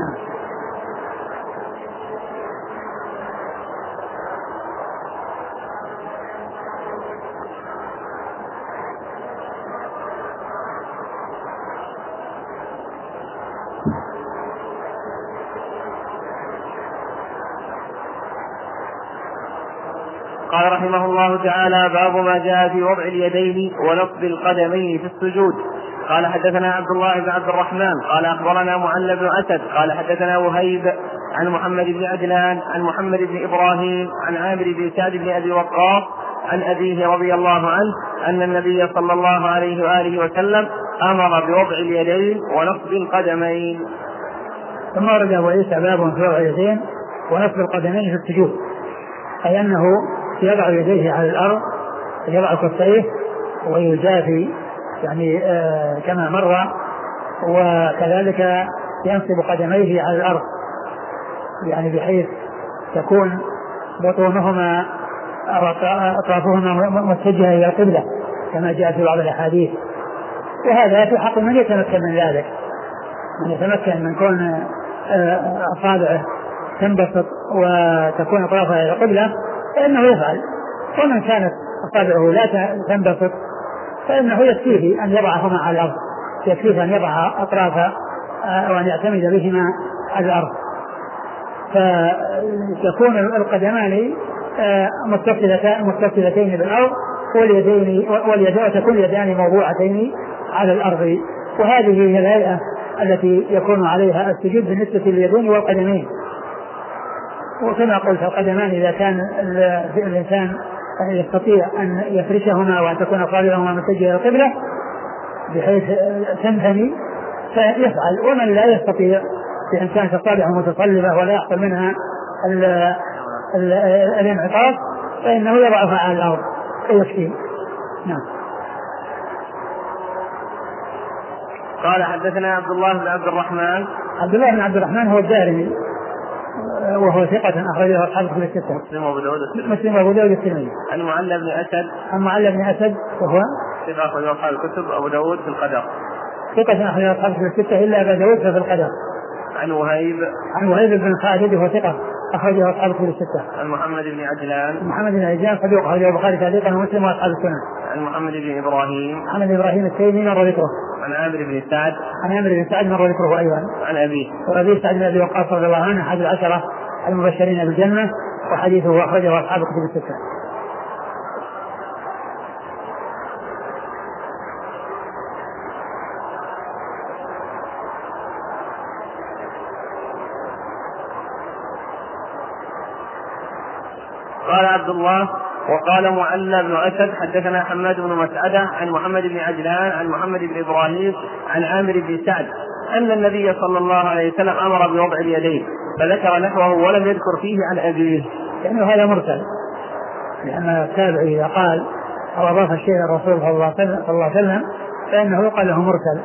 قال رحمه الله تعالى باب ما جاء في وضع اليدين ونصب القدمين في السجود. قال حدثنا عبد الله بن عبد الرحمن قال أخبرنا معل بن أسد قال حدثنا وهيب عن محمد بن عجلان عن محمد بن إبراهيم عن عامر بن سعد بن أبي وقاص عن أبيه رضي الله عنه أن النبي صلى الله عليه وآله وسلم أمر بوضع اليدين ونصب القدمين. ثم ورد أبو عيسى باب في وضع اليدين ونصب القدمين في السجود، أي أنه يضع يديه على الأرض، يضع كفيه ويجافي يعني كما مر، وكذلك ينصب قدميه على الأرض يعني بحيث تكون بطونهما أو أطرافهما متجهة إلى القبلة كما جاء في بعض الأحاديث. وهذا في حق من يتمكن من ذلك، من يتمكن من كون أصابعه تنبسط وتكون أطرافها إلى القبلة فإنه يفعل، ومن كانت أصابعه لا تنبسط فإنه يكفيه أن يضعهما على الأرض، يكفيه أن يضع أطرافها وأن يعتمد بهما على الأرض، فتكون القدمان متصلتين بالأرض وتكون اليدان موضوعتين على الأرض. وهذه هي الهيئة التي يكون عليها السجود بالنسبة لليدين والقدمين. وكما قلت القدمان إذا كان الإنسان يستطيع أن يفرشهما وأن تكون أصابعهما متجهة إلى القبلة بحيث تنثني فيفعل، ومن لا يستطيع بإنسان أصابعه متصلبة ولا يحصل منها الانعطاف فإنه يضعها على الأرض ويكفيه. نعم. قال حدثنا عبد الله بن عبد الرحمن هو الدارمي وهو ثقة أخرجه أصحاب الكتب الستة. مسلم وأبو داود الترمذي. عن معل بن أسد وهو ثقة أخرجه أصحاب الكتب أبو داود في القدر. ثقة أخرجه أصحاب الكتب الستة إلا أبا داود في القدر. عن وهيب بن خالد وهو ثقة أخرجه أصحاب الكتب الستة. عن محمد بن عجلان صدوق أخرجه البخاري تعليقا ومسلم وأصحاب السنن. عن محمد بن إبراهيم التيمي مر ذكره. عن عامر بن سعد مر ذكره أيضا. عن أبيه سعد بن أبي وقاص رضي الله عنه أحد العشرة المبشرين بالجنة وحديثه أخرجه أصحاب الكتب الستة. قال عبد الله وقال معلى بن أسد حدثنا حماد بن مسعدة عن محمد بن عجلان عن محمد بن إبراهيم عن عامر بن سعد أن النبي صلى الله عليه وسلم أمر بوضع اليدين فذكر نحوه ولم يذكر فيه عن أبيه. لأنه هذا مرسل، لأن التابع إذا قال أو أضاف الشيء إلى الرسول صلى الله عليه وسلم فإنه يقال له مرسل.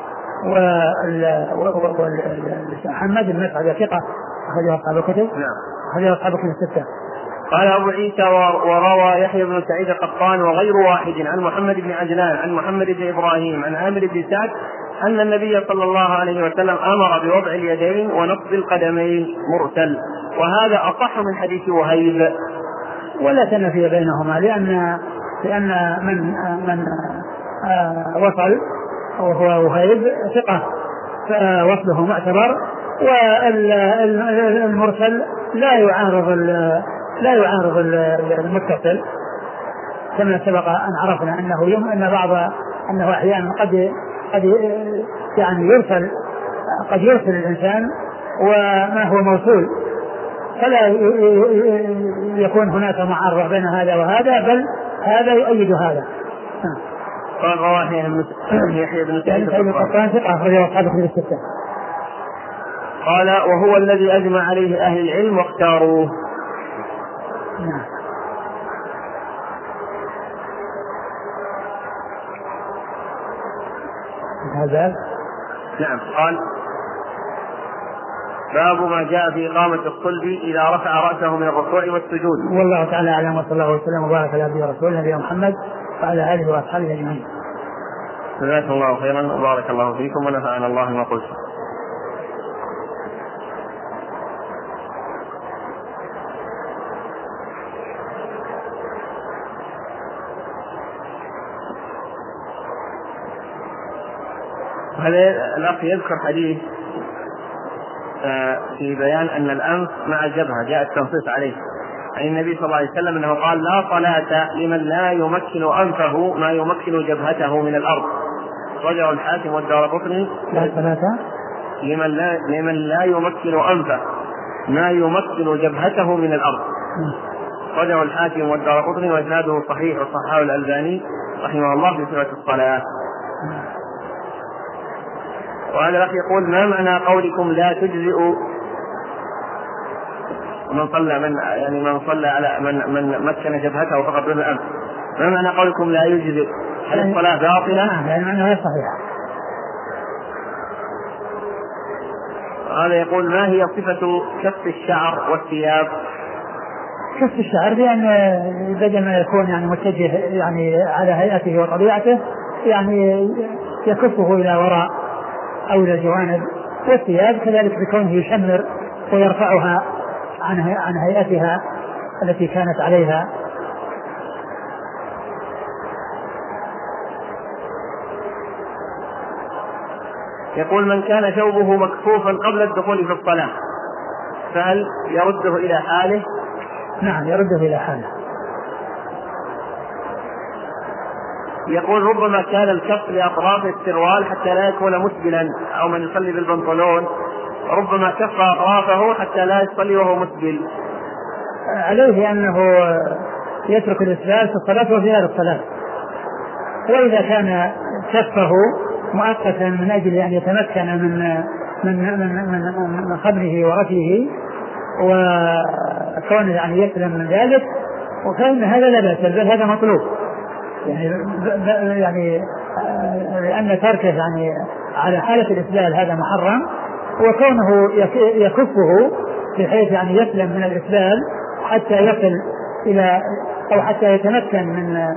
وحماد بن مسعدة ثقة أخرجه أصحاب الكتب. أخرجه أصحاب الكتب الستة. قال أبو عيسى وروى يحيى بن سعيد القطان وغير واحد عن محمد بن عجلان عن محمد بن إبراهيم عن عامر بن سعد أن النبي صلى الله عليه وسلم أمر بوضع اليدين ونصب القدمين مرسل، وهذا أصح من حديث وهيب. ولا تنافي بينهما، لأن من وصل وهو وهيب ثقة فوصله معتبر، والمرسل لا يعارض المتصل، كما سبق أن عرفنا أنه أحيانا قد يعني يرسل الإنسان وما هو موصول، فلا يكون هناك معارضة بين هذا وهذا، بل هذا يؤيد هذا. قال يحيى بن سعيد القطان ثقة أخرجه أصحاب الكتب الستة. قال وهو الذي أجمع عليه أهل العلم واختاروه. نعم. هذا نعم. قال باب ما جاء في إقامة الصلب إذا رفع رأسه من الركوع والسجود. والله تعالى أعلم، وصلى الله وسلم وبارك على عبده ورسوله نبينا محمد وعلى آله وأصحابه أجمعين. جزاكم الله خيرا وبارك الله فيكم ونفعنا الله ما قلت. هذا الأخ يذكر حديث في بيان أن الأنف مع الجبهة جاء التنصيص عليه عن النبي صلى الله عليه وسلم أنه قال لا صلاة لمن لا يمكن أنفه ما يمكن جبهته من الأرض. رجع الحاكم والدارقطني لا صلاة لمن لا يمكن أنفه ما يمكن جبهته من الأرض. رجع الحاكم والدارقطني وإسناده صحيح وصححه الألباني رحمه الله في صفة الصلاة. وهذا الأخ يقول ما معنى قولكم لا تجزئ من صلى على من مكن جبهته فقط من الأنف؟ ما معنى قولكم لا يجزئ؟ هل الصلاة باطلة؟ يعني معنى غير صحيح. هذا يقول ما هي صفة كف الشعر والثياب؟ كف الشعر بأن بدل ما يكون يعني متجه يعني على هيئته وطبيعته يعني يكفه إلى وراء أو إلى الجوانب، والثياب كذلك بكونه يشمر ويرفعها عن هيئتها التي كانت عليها. يقول من كان ثوبه مكفوفا قبل الدخول في الصلاة فهل يرده إلى حاله؟ نعم يرده إلى حاله. يقول ربما كان الكف لأطراف السروال حتى لا يكون مسبلا، أو من يصلي بالبنطلون ربما كف أطرافه حتى لا يصلي وهو مسبل. عليه أنه يترك الإسبال في الصلاة وفي غير الصلاة، وإذا كان كفه مؤقتا من أجل أن يتمكن من خبره ورفعه وكونه يعني يسلم من ذلك، وكان هذا لا بأس بل هذا مطلوب، يعني لأن تركه يعني على حالة الإسبال هذا محرم، وكونه يكفه بحيث يعني يسلم من الإسبال حتى يصل إلى أو حتى يتمكن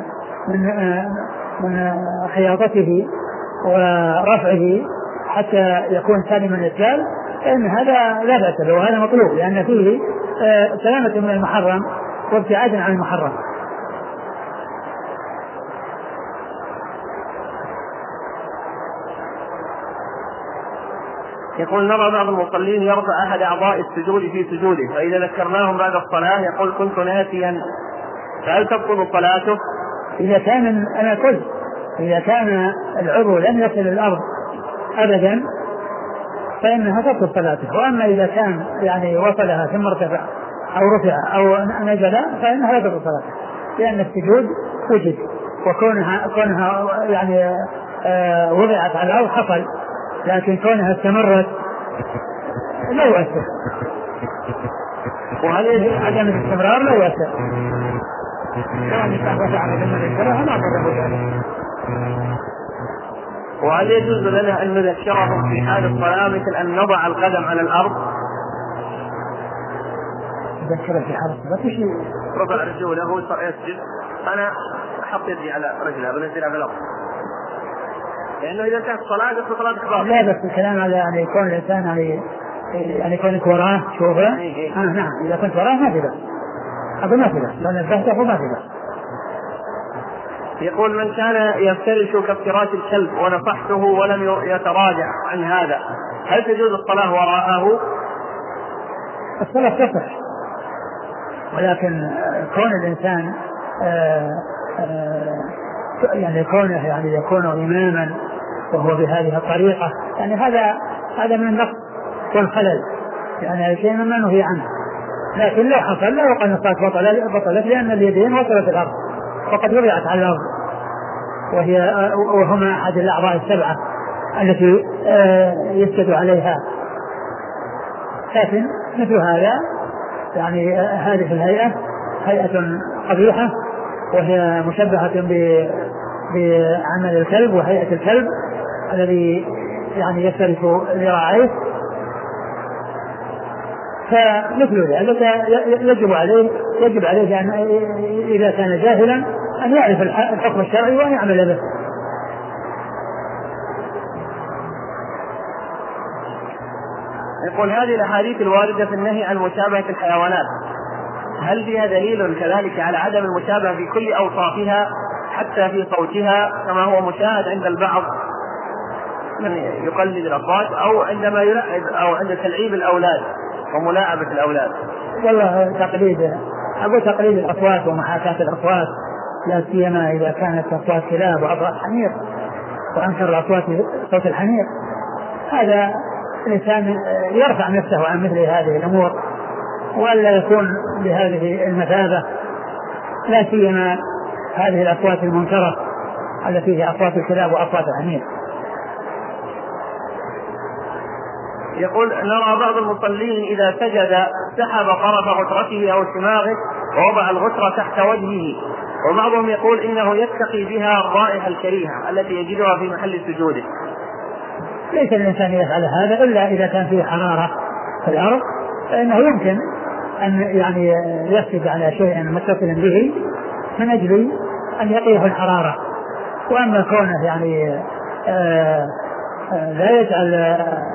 من خياطته ورفعه حتى يكون سالما من الإسبال، فإن هذا لا بأس به وهذا مطلوب، لأن فيه سلامة من المحرم وابتعاد عن المحرم. يقول نرى بعض المصلين يرفع أحد أعضاء السجود في سجوده، فإذا ذكرناهم بعد الصلاة يقول كنت ناسيا، فهل تبطل صلاته؟ إذا كان أنا قلت إذا كان العضو لم يصل الأرض أبدا فإنها تبطل صلاته، وأما إذا كان يعني وصلها ثم ارتفع أو رفع أو نزل فإنها لا تبطل صلاته، لأن السجود وجد، وكونها يعني وضعت على الأرض حصل، لكن كونها استمرت لا يؤثر، وهل عدم الاستمرار لا يؤثر. وهل يجوز لنا أن نذكرهم في حال الصلاة مثل أن نضع القدم على الأرض؟ نذكره في حال الصلاة رفع رجوله يسجد، أنا أحط يدي على رجله بنزلها بالأرض، لأنه إذا كانت الصلاة صلاة إخبار. لا بس الكلام على يعني يكون الإنسان يعني يكونك وراه شوفه. نعم إذا كنت وراه ما في بس، هذا ما في بس، لو نبهته ما في بس. يقول من كان يفترش كافتراش الكلب ونصحته ولم يتراجع عن هذا، هل تجوز الصلاة وراءه؟ الصلاة تصح، ولكن كون الإنسان يعني كونه يعني يكون إماما وهو بهذه الطريقة، يعني هذا من النقص والخلل، يعني شيء مما نهي عنه. لكن لو حصل لا يقال الصلاة بطلت لأن اليدين وصلت الأرض وقد وضعت على الأرض، وهما أحد الأعضاء السبعة التي يسجد عليها. لكن مثل هذا يعني هذه الهيئة هيئة قبيحة، وهي مشبهة بعمل الكلب وهيئة الكلب الذي يعني يفترس ذراعيه، فمثل ذلك يجب عليه أن إذا كان جاهلا أن يعرف الحكم الشرعي وأن يعمل به. يقول هذه الأحاديث الواردة في النهي عن مشابهة الحيوانات هل فيها دليل كذلك على عدم المشابهة في كل أوصافها حتى في صوتها كما هو مشاهد عند البعض من يقلد الأصوات أو عندما يلعب أو عند تلعيب الأولاد وملاعبة الأولاد؟ والله تقليد الأصوات ومحاكاة الأصوات، لا سيما إذا كانت أصوات كلاب وأصوات حمير، وأنكر الأصوات صوت الحمير، هذا الإنسان يرفع نفسه عن مثل هذه الأمور ولا يكون بهذه المثابة، لا سيما هذه الأصوات المنكرة التي هي أصوات الكلاب وأصوات الحمير. يقول نرى بعض المصلين إذا سجد سحب طرف غترته أو سماغه ووضع الغترة تحت وجهه، وبعضهم يقول إنه يتقي بها الرائحة الكريهة التي يجدها في محل سجوده. ليس الإنسان يفعل هذا إلا إذا كان فيه حرارة في الأرض، فإنه يمكن أن يعني يسجد على شيء متصل به من أجل أن يقيه الحرارة. وأما كونه يعني لا يجعل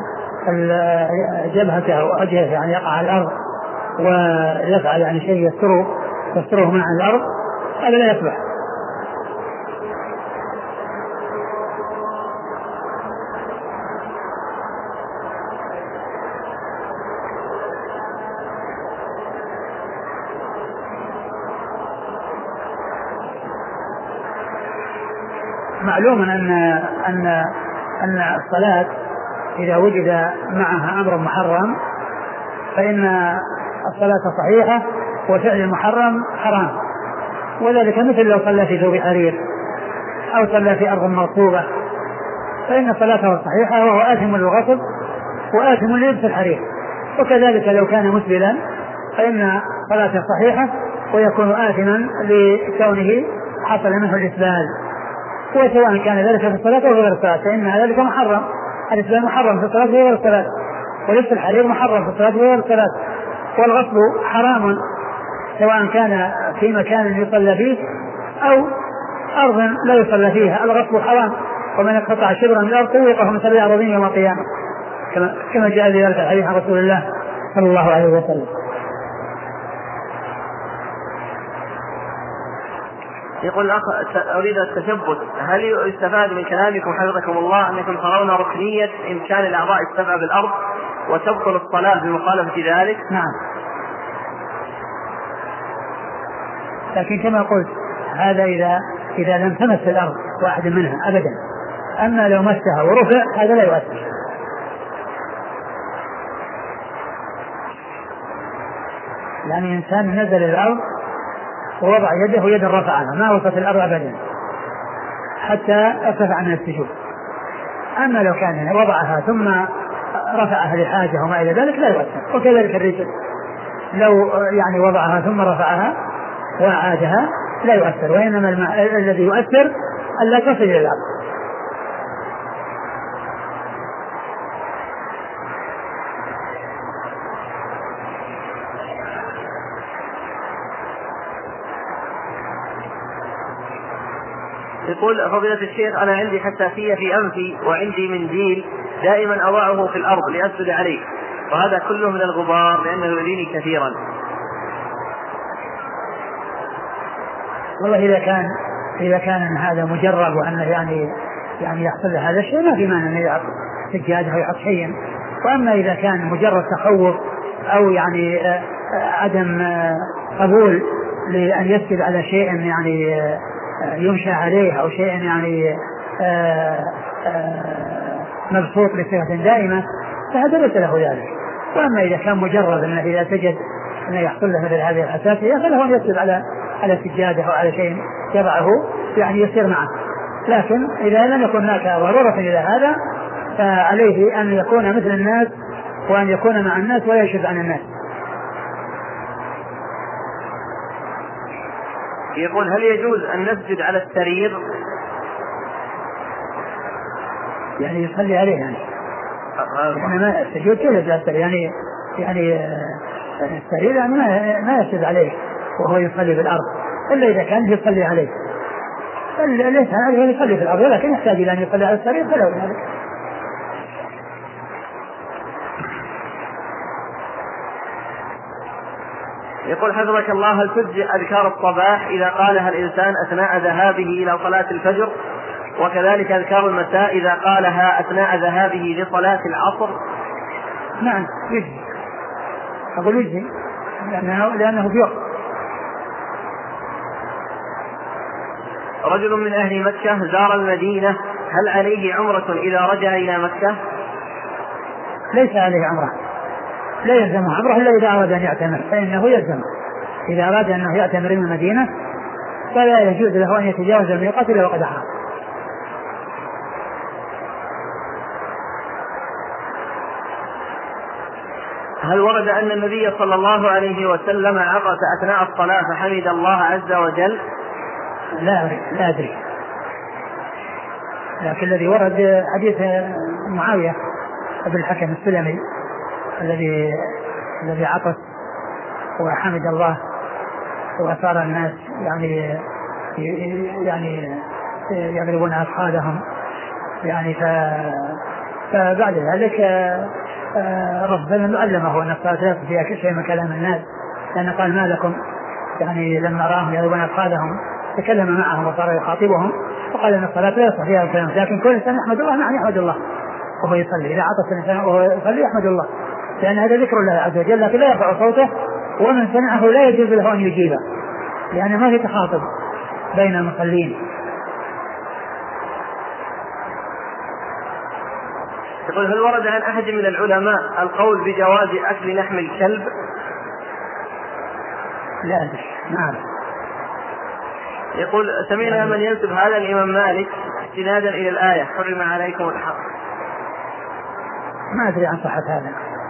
جبهته أو وجهه يعني يقع على الأرض ويفعل يعني شيء يستره من على الأرض، هذا لا يصلح. معلوم أن الصلاة إذا وجد معها أمر محرم فإن الصلاة صحيحة وفعل المحرم حرام، وذلك مثل لو صلى في ثوب حرير أو صلى في أرض مرطوبة فإن صلاته صحيحة وهو آثم للغصب وآثم للبس الحرير، وكذلك لو كان مسبلا فإن صلاته صحيحة ويكون آثما لكونه حصل منه الإسبال، وسواء كان ذلك في الصلاة أو غير الصلاة فإن ذلك محرم. الإسبال محرم في الصلاة وغير الصلاة، ولبس الحرير محرم في الصلاة وغير الصلاة، والغصب حرام سواء كان في مكان يصلى فيه أو أرض لا يصلى فيها، الغصب حرام. ومن اقتطع شبرا من الأرض طوقه من 7 أراضين يوم القيامة كما جاء في ذلك الحديث عن رسول الله صلى الله عليه وسلم. يقول الأخ أريد التثبت، هل يستفاد من كلامكم حفظكم الله أنكم ترون ركنية إمكان الأعضاء السبعة بالأرض وتبطل الصلاة بمخالفة ذلك؟ نعم، لكن كما قلت هذا إذا لم تمس الأرض واحد منها أبدا، أما لو مسها ورفع هذا لا يؤثر. يعني إنسان نزل الأرض ووضع يده ويدا رفعها ما وصلت الأرض أبدا حتى ارتفع من السجود. أما لو كان وضعها ثم رفعها لحاجة وما إلى ذلك لا يؤثر. وكذلك الرجل لو يعني وضعها ثم رفعها وأعادها لا يؤثر، وإنما الذي يؤثر ألا تصل إلى الأرض. يقول فضيلة الشيخ أنا عندي حساسية في أنفي وعندي منديل دائما أضعه في الأرض لأسجد عليه، وهذا كله من الغبار لأنه يؤذيني كثيرا. والله إذا كان هذا مجرب وأنه يعني يحصل هذا الشيء ما في مانع أن يحط سجادة ويحط شيئا. وأما إذا كان مجرد تخوف أو يعني عدم قبول لأن يسجد على شيء يعني يمشى عليه أو شيء يعني مبسوط بصفة دائمة فهذا ليس له ذلك. وأما إذا كان مجرد أنه إذا سجد أنه يحصل له مثل هذه الحساسية فله أن يسجد على سجادة أو على شيء يضعه يعني يسير معه. لكن إذا لم يكن هناك ضرورة إلى هذا فعليه أن يكون مثل الناس وأن يكون مع الناس ولا يشد عن الناس. يقول هل يجوز أن نسجد على السرير؟ يعني يصلي عليه يعني ما السجود كيف على السرير يعني السرير يعني ما يسجد عليه وهو يصلي في الأرض إلا إذا كان يصلي عليه، ليس عليه يصلي في الأرض ولكن يحتاج إلى أن يصلي على السرير فلو ذلك. يقول حفظك الله هل تجزئ أذكار الصباح إذا قالها الإنسان أثناء ذهابه إلى صلاة الفجر، وكذلك أذكار المساء إذا قالها أثناء ذهابه لصلاة العصر؟ نعم يجزي، أقول يجزي لأنه في وقت. رجل من أهل مكة زار المدينة، هل عليه عمرة إذا رجع إلى مكة؟ ليس عليه عمرة، لا يلزم عمره إلا إذا أراد أن يعتمر فإنه يلزم. إذا أراد أنه يعتمر من المدينة فلا يجوز له أن يتجاوز الميقات إلا وقد أحرم. هل ورد أن النبي صلى الله عليه وسلم عطس أثناء الصلاة فحمد الله عز وجل؟ لا أدري، لكن الذي ورد حديث معاوية بن الحكم السلمي الذي عطس وحمد الله وصار الناس يعني يضربون أفخاذهم يعني فبعد ذلك ربنا علمه أن الصلاة لا يصح فيها شيء من كلام الناس، لأن قال ما لكم يعني لما رآهم يضربون أفخاذهم تكلم معهم وصار يخاطبهم وقال أن الصلاة لا يصح فيها الكلام، لكن كل إنسان يحمد الله نعم يحمد الله وهو يصلي، إذا عطس الإنسان وهو يصلي يحمد الله لأن هذا ذكر الله عز وجل، لكن لا يرفع صوته ومن سمعه لا يجوز له أن يجيبه لأن ما في تخاطب بين المصلين. يقول هل ورد عن أحد من العلماء القول بجواز أكل لحم الكلب؟ لا أدري نعم. يقول سمعنا من ينسب هذا الإمام مالك استنادا إلى الآية حرم عليكم الحق. ما أدري عن صحة هذا.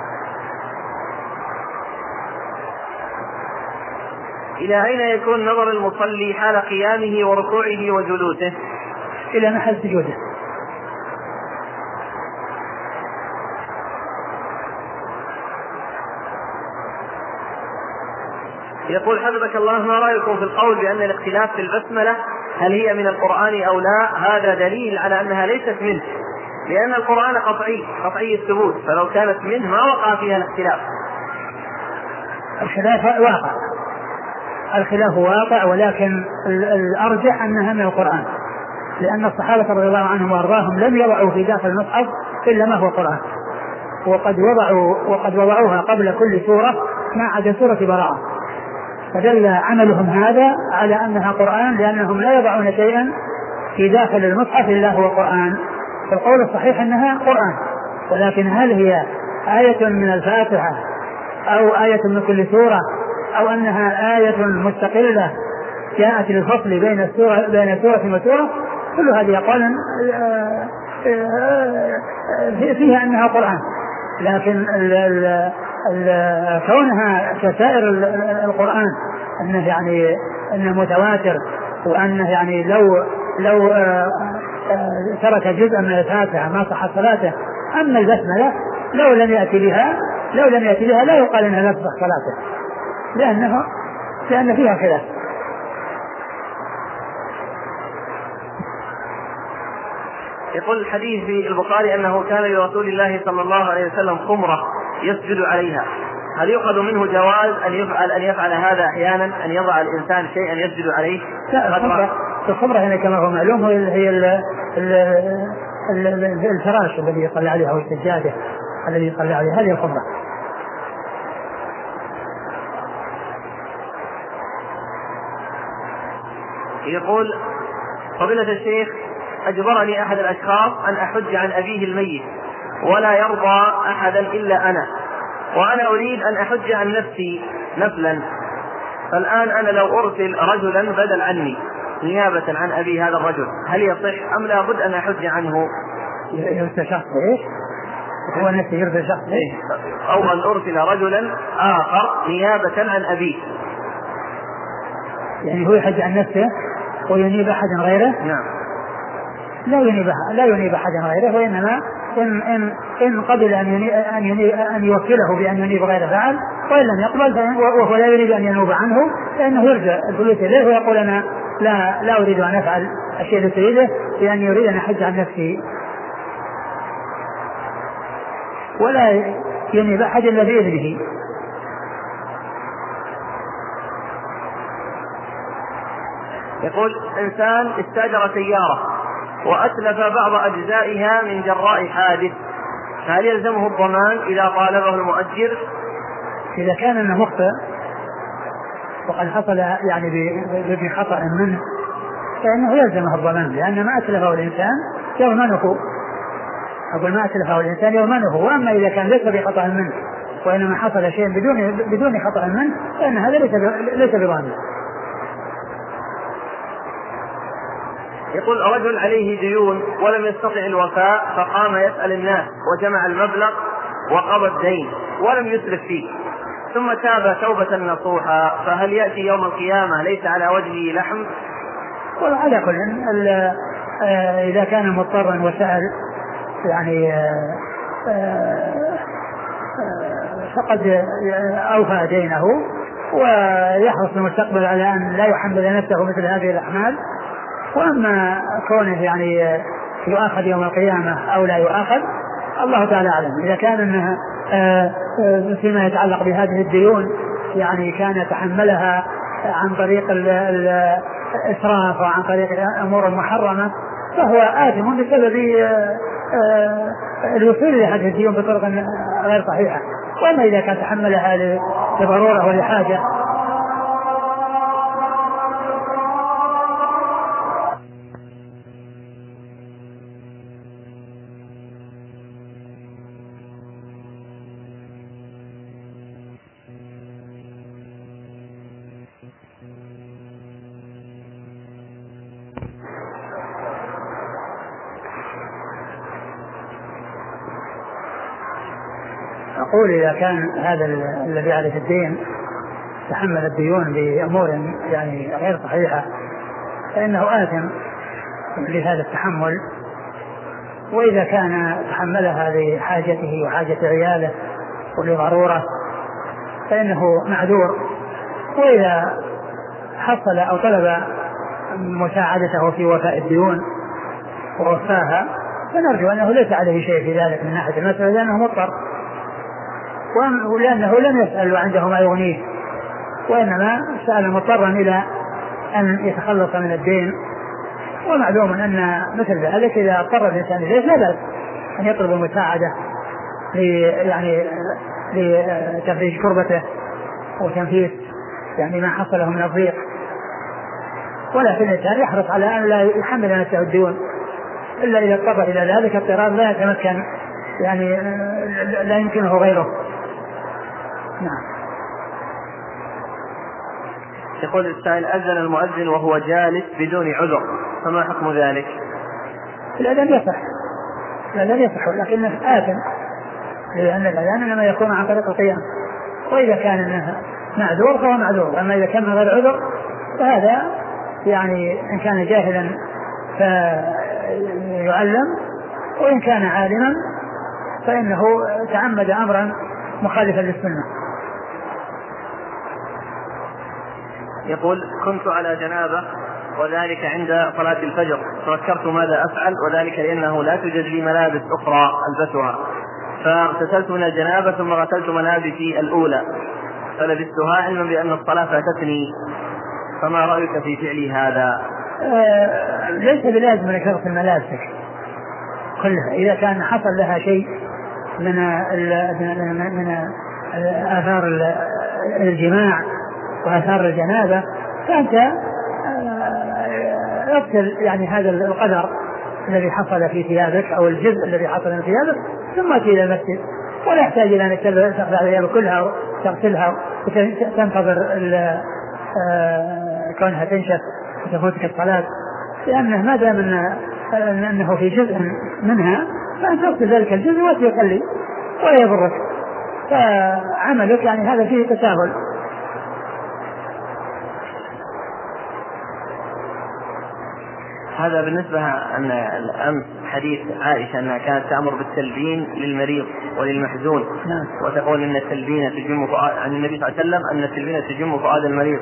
إلى أين يكون نظر المصلي حال قيامه وركوعه وجلوسه؟ إلى محل سجوده. يقول حفظك الله ما رأيكم في القول بأن الاختلاف في البسملة هل هي من القرآن أو لا؟ هذا دليل على أنها ليست منه، لأن القرآن قطعي الثبوت، فلو كانت منه ما وقع فيها الاختلاف. الخلاف واقع، الخلاف واقع، ولكن الأرجح أنها من القرآن، لأن الصحابة رضي الله عنهم وأرضاهم لم يضعوا في داخل المصحف إلا ما هو قرآن، وقد وضعوها قبل كل سورة ما عدا سورة براءة، فدل عملهم هذا على أنها قرآن، لأنهم لا يضعون شيئا في داخل المصحف إلا هو قرآن. فالقول الصحيح أنها قرآن، ولكن هل هي آية من الفاتحة أو آية من كل سورة أو أنها آية مستقلة جاءت للفصل بين سورة وسورة، كل هذه أقوال فيها أنها قرآن، لكن كونها كسائر القرآن أنه يعني أنه متواتر، وأنه يعني لو ترك جزءا من الفاتحة ما صحت صلاته. أما البسملة لو لم يأتي بها لا يقال أنها لا تصح صلاته، لأن فيها خلاف. يقول الحديث في البخاري أنه كان لرسول الله صلى الله عليه وسلم خمرة يسجد عليها، هل يؤخذ منه جواز أن يفعل هذا أحيانا، أن يضع الإنسان شيئا يسجد عليه؟ لا، الخمرة هنا كما هو معلوم هي الفراش الذي يصلى عليها أو السجادة الذي يصلى عليها، هذه الخمرة. يقول فضيلة الشيخ، أجبرني أحد الأشخاص أن أحج عن أبيه الميت ولا يرضى أحدا إلا أنا، وأنا أريد أن أحج عن نفسي نفلا، فالآن أنا لو أرسل رجلا بدل عني نيابة عن أبي هذا الرجل هل يصح أم لا بد أن أحج عنه؟ يرسل شخص إيش؟ هو نفسه يرسل شخص إيش؟ أو أن أرسل رجلا آخر نيابة عن أبيه، يعني هو يحج عن نفسه وينيب أحدا غيره؟ نعم. لا ينيب أحدا غيره، وإنما إن قبل أن يوكله بأن ينيب غيره فعل، وإن لم يقبل وهو لا يريد أن ينوب عنه فإنه يرجع الفلوس إليه ويقول أنا لا أريد أن أفعل الشيء الذي تريده، لأن يريد أن أحج عن نفسي، ولا ينيب أحد إلا بإذنه. يقول إنسان استأجر سيارة وأتلف بعض أجزائها من جراء حادث، فهل يلزمه الضمان إذا طالبه المؤجر؟ إذا كان أنه مخطئ وقد حصل يعني بخطأ منه فإنه يلزمه الضمان، لأن ما أتلفه الإنسان يضمنه. أقول ما أتلفه الإنسان يضمنه. وأما إذا كان ليس بخطأ منه وإنما حصل شيء بدون خطأ منه فإن هذا ليس بضامن. يقول رجل عليه ديون ولم يستطع الوفاء فقام يسأل الناس وجمع المبلغ وقضى الدين ولم يسرف فيه، ثم تاب توبة نصوحا، فهل يأتي يوم القيامة ليس على وجهه لحم؟ وعلى كل إذا كان مضطرا وسأل يعني فقد أوفى دينه، ويحرص في المستقبل على أن لا يحمل نفسه مثل هذه الأحمال. وأما كونه يعني يؤاخذ يوم القيامة أو لا يؤاخذ الله تعالى أعلم. إذا كان أنها فيما يتعلق بهذه الديون يعني كان تحملها عن طريق الإسراف وعن طريق أمور محرمة فهو آثم بسبب الوصول لهذه الديون بطرق غير صحيحة. وأما إذا كان تحملها لضرورة ولحاجة أقول إذا كان هذا الذي عليه الدين تحمل الديون بأمور يعني غير صحيحة فإنه آثم لهذا التحمل. وإذا كان تحملها لحاجته وحاجة عياله ولضرورة فإنه معذور. وإذا حصل أو طلب مساعدته في وفاء الديون ووفاها فنرجو أنه ليس عليه شيء في ذلك من ناحية المسألة، لأنه مضطر ولأنه لم يسأل وعنده ما يغنيه وإنما سأل مضطرا إلى أن يتخلص من الدين. ومعلوم أن مثل ذلك إذا اضطر الإنسان إليه لا بأس أن يطلب المساعدة يعني لتفريج كربته وتنفيذ يعني ما حصله من الضيق، ولكن الإنسان يحرص على أن لا يحمل نفسه الديون إلا إذا اضطر إلى ذلك اضطرار لا يتمكن يعني لا يمكنه غيره. نعم. يقول السائل: أذن المؤذن وهو جالس بدون عذر، فما حكم ذلك؟ الأذان يصح لكنه آثم، لأن الأذان إنما يكون عن طريق القيام، وإذا كان معذور فهو معذور، أما إذا كان من غير عذر فهذا يعني إن كان جاهلا فيعلم، وإن كان عالما فإنه تعمد أمرا مخالفا للسنة. يقول: كنت على جنابة وذلك عند صلاة الفجر، ففكرت ماذا أفعل، وذلك لأنه لا توجد لي ملابس أخرى ألبسها، فاغتسلت من الجنابة ثم غسلت ملابسي الأولى فلبستها علما بأن الصلاة فاتتني، فما رأيك في فعلي هذا؟ ليس بلازم أن تغسل ملابسك كلها، إذا كان حصل لها شيء من آثار الجماع وآثار الجنابة فأنت اغسل يعني هذا القدر الذي حصل في ثيابك أو الجزء الذي حصل من ثيابك ثم تأتي إلى المسجد، ولا يحتاج إلى أن تغسل ثيابك كلها تغسلها وتنتظر كونها تنشف وتفوتك الصلاة، لأنه ما دام أنه في جزء منها فأنت تغسل ذلك الجزء وتقلي ولا يضرك، فعملك يعني هذا فيه تساهل. هذا بالنسبة أن الأمس حديث عائشة أنها كانت تأمر بالتلبين للمريض وللمحزون، وتقول أن التلبين تجم عن النبي صلى الله عليه وسلم أن التلبين تجم فؤاد المريض،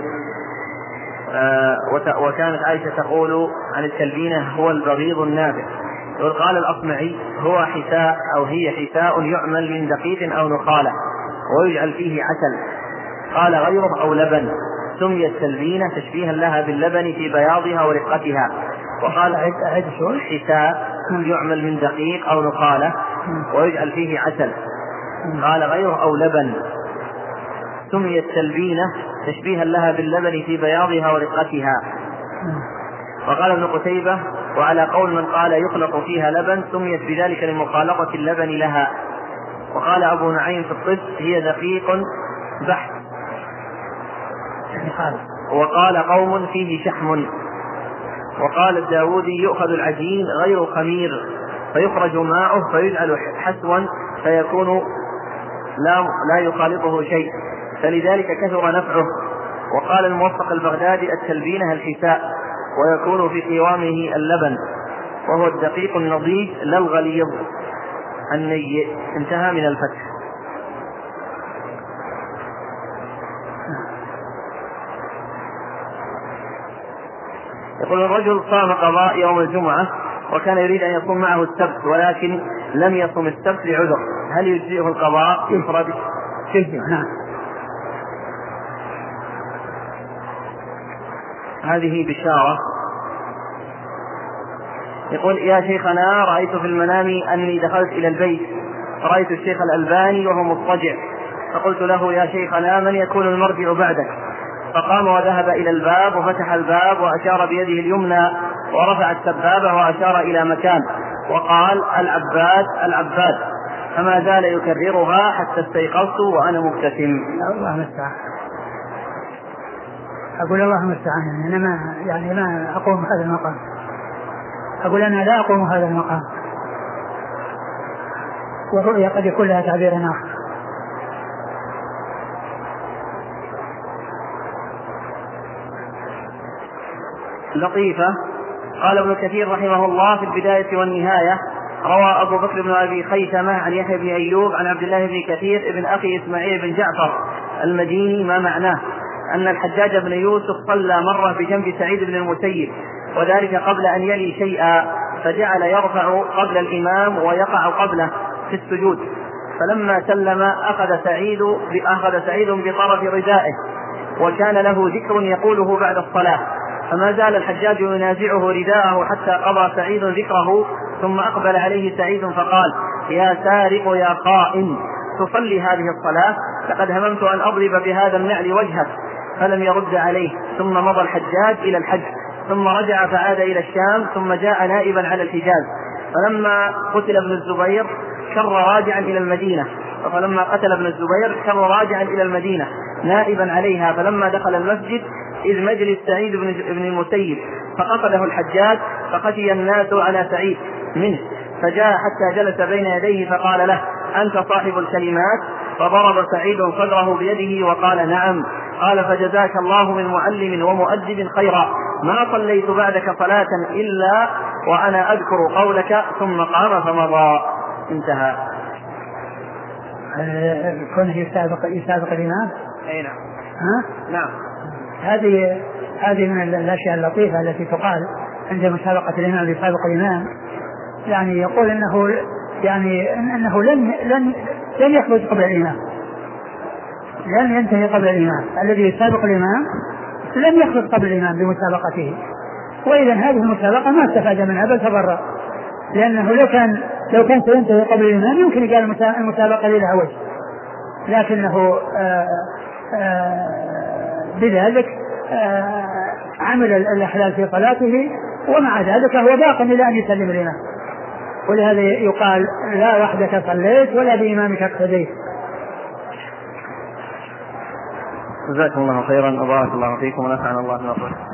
وكانت عائشة تقول عن التلبين هو البغيض النافع. قال الأصمعي: هو حساء أو هي حساء يعمل من دقيق أو نخالة ويجعل فيه عسل، قال غيره أو لبن، سميت تلبينة تشبيها لها باللبن في بياضها ورقتها. وقال حساء يعمل من دقيق أو نخالة ويجعل فيه عسل، قال غيره أو لبن، سميت تلبينة تشبيها لها باللبن في بياضها ورقتها. وقال ابن قتيبة: وعلى قول من قال يخلط فيها لبن سميت بذلك لمخالطة اللبن لها. وقال أبو نعيم في الطب: هي دقيق بحث. وقال قوم فيه شحم. وقال الداودي: يؤخذ العجين غير خمير فيخرج ماءه فيجعل حسوا فيكون لا يخالطه شيء، فلذلك كثر نفعه. وقال الموفق البغدادي: التلبينة الحساء ويكون في قوامه اللبن وهو الدقيق النضيج لا الغليظ النيء. انتهى من الفتح. يقول: الرجل صام قضاء يوم الجمعة وكان يريد أن يصوم معه السبت ولكن لم يصم السبت لعذر، هل يجزئه القضاء يفرد؟ نعم. هذه بشارة. يقول: يا شيخنا، رأيت في المنام أني دخلت إلى البيت فرأيت الشيخ الألباني وهو مضطجع، فقلت له: يا شيخنا، من يكون المرجع بعدك؟ فقام وذهب إلى الباب وفتح الباب وأشار بيده اليمنى ورفع السبابة وأشار إلى مكان وقال: العباد العباد، فما زال يكررها حتى استيقظت وأنا مبتسم. الله المستعان. أقول الله المستعان، أنا ما أقوم هذا المقام، أقول أنا لا أقوم هذا المقام، والرؤيا قد يكون لها تعبير آخر. لطيفة. قال ابن كثير رحمه الله في البداية والنهاية: روى أبو بكر بن أبي خيثمة عن يحيى بن أيوب عن عبد الله بن كثير ابن أخي إسماعيل بن جعفر المديني ما معناه أن الحجاج بن يوسف صلى مرة بجنب سعيد بن المسيب، وذلك قبل أن يلي شيئا، فجعل يرفع قبل الإمام ويقع قبله في السجود، فلما سلم أخذ سعيد بطرف ردائه وكان له ذكر يقوله بعد الصلاة، فما زال الحجاج ينازعه رداءه حتى قضى سعيد ذكره، ثم أقبل عليه سعيد فقال: يا سارق يا خائن، تصلي هذه الصلاة؟ لقد هممت أن أضرب بهذا النعل وجهك. فلم يرد عليه، ثم مضى الحجاج إلى الحج، ثم رجع فعاد إلى الشام، ثم جاء نائبا على الحجاز. فلما قتل ابن الزبير كر راجعا إلى المدينة، فلما قتل ابن الزبير كر راجعا إلى المدينة نائبا عليها. فلما دخل المسجد إذ مجلس سعيد بن المسيب، فقتله الحجاج، فخشي الناس على سعيد منه، فجاء حتى جلس بين يديه فقال له: أنت صاحب الكلمات؟ فضرب سعيد صدره بيده وقال: نعم. قال: فجزاك الله من معلم ومؤدب خيرا، ما صليت بعدك صلاة إلا وأنا أذكر قولك. ثم قام فمضى. انتهى. كونه يسابق الإمام. أي نعم. نعم. هذه من الأشياء اللطيفة التي تقال عند مسابقة الإمام يسابق الإمام، يعني يقول أنه لن يخرج قبل الإمام، لن ينتهي قبل الإمام. الذي يسابق الإمام لن يخرج قبل الإمام بمسابقته، وإذا هذه المسابقة ما استفاد منها بل تضرر، لأنه لو كان سينتهي قبل الإمام يمكن يقال المسابقة لها وجه، لكنه بذلك عمل الإحلال في صلاته، ومع ذلك هو باق إلى أن يسلم الإمام. ولهذا يقال: لا وحدك صليت ولا بإمامك اقتديت. جزاكم الله خيرا وبارك الله فيكم ونفعنا الله بما قلتم.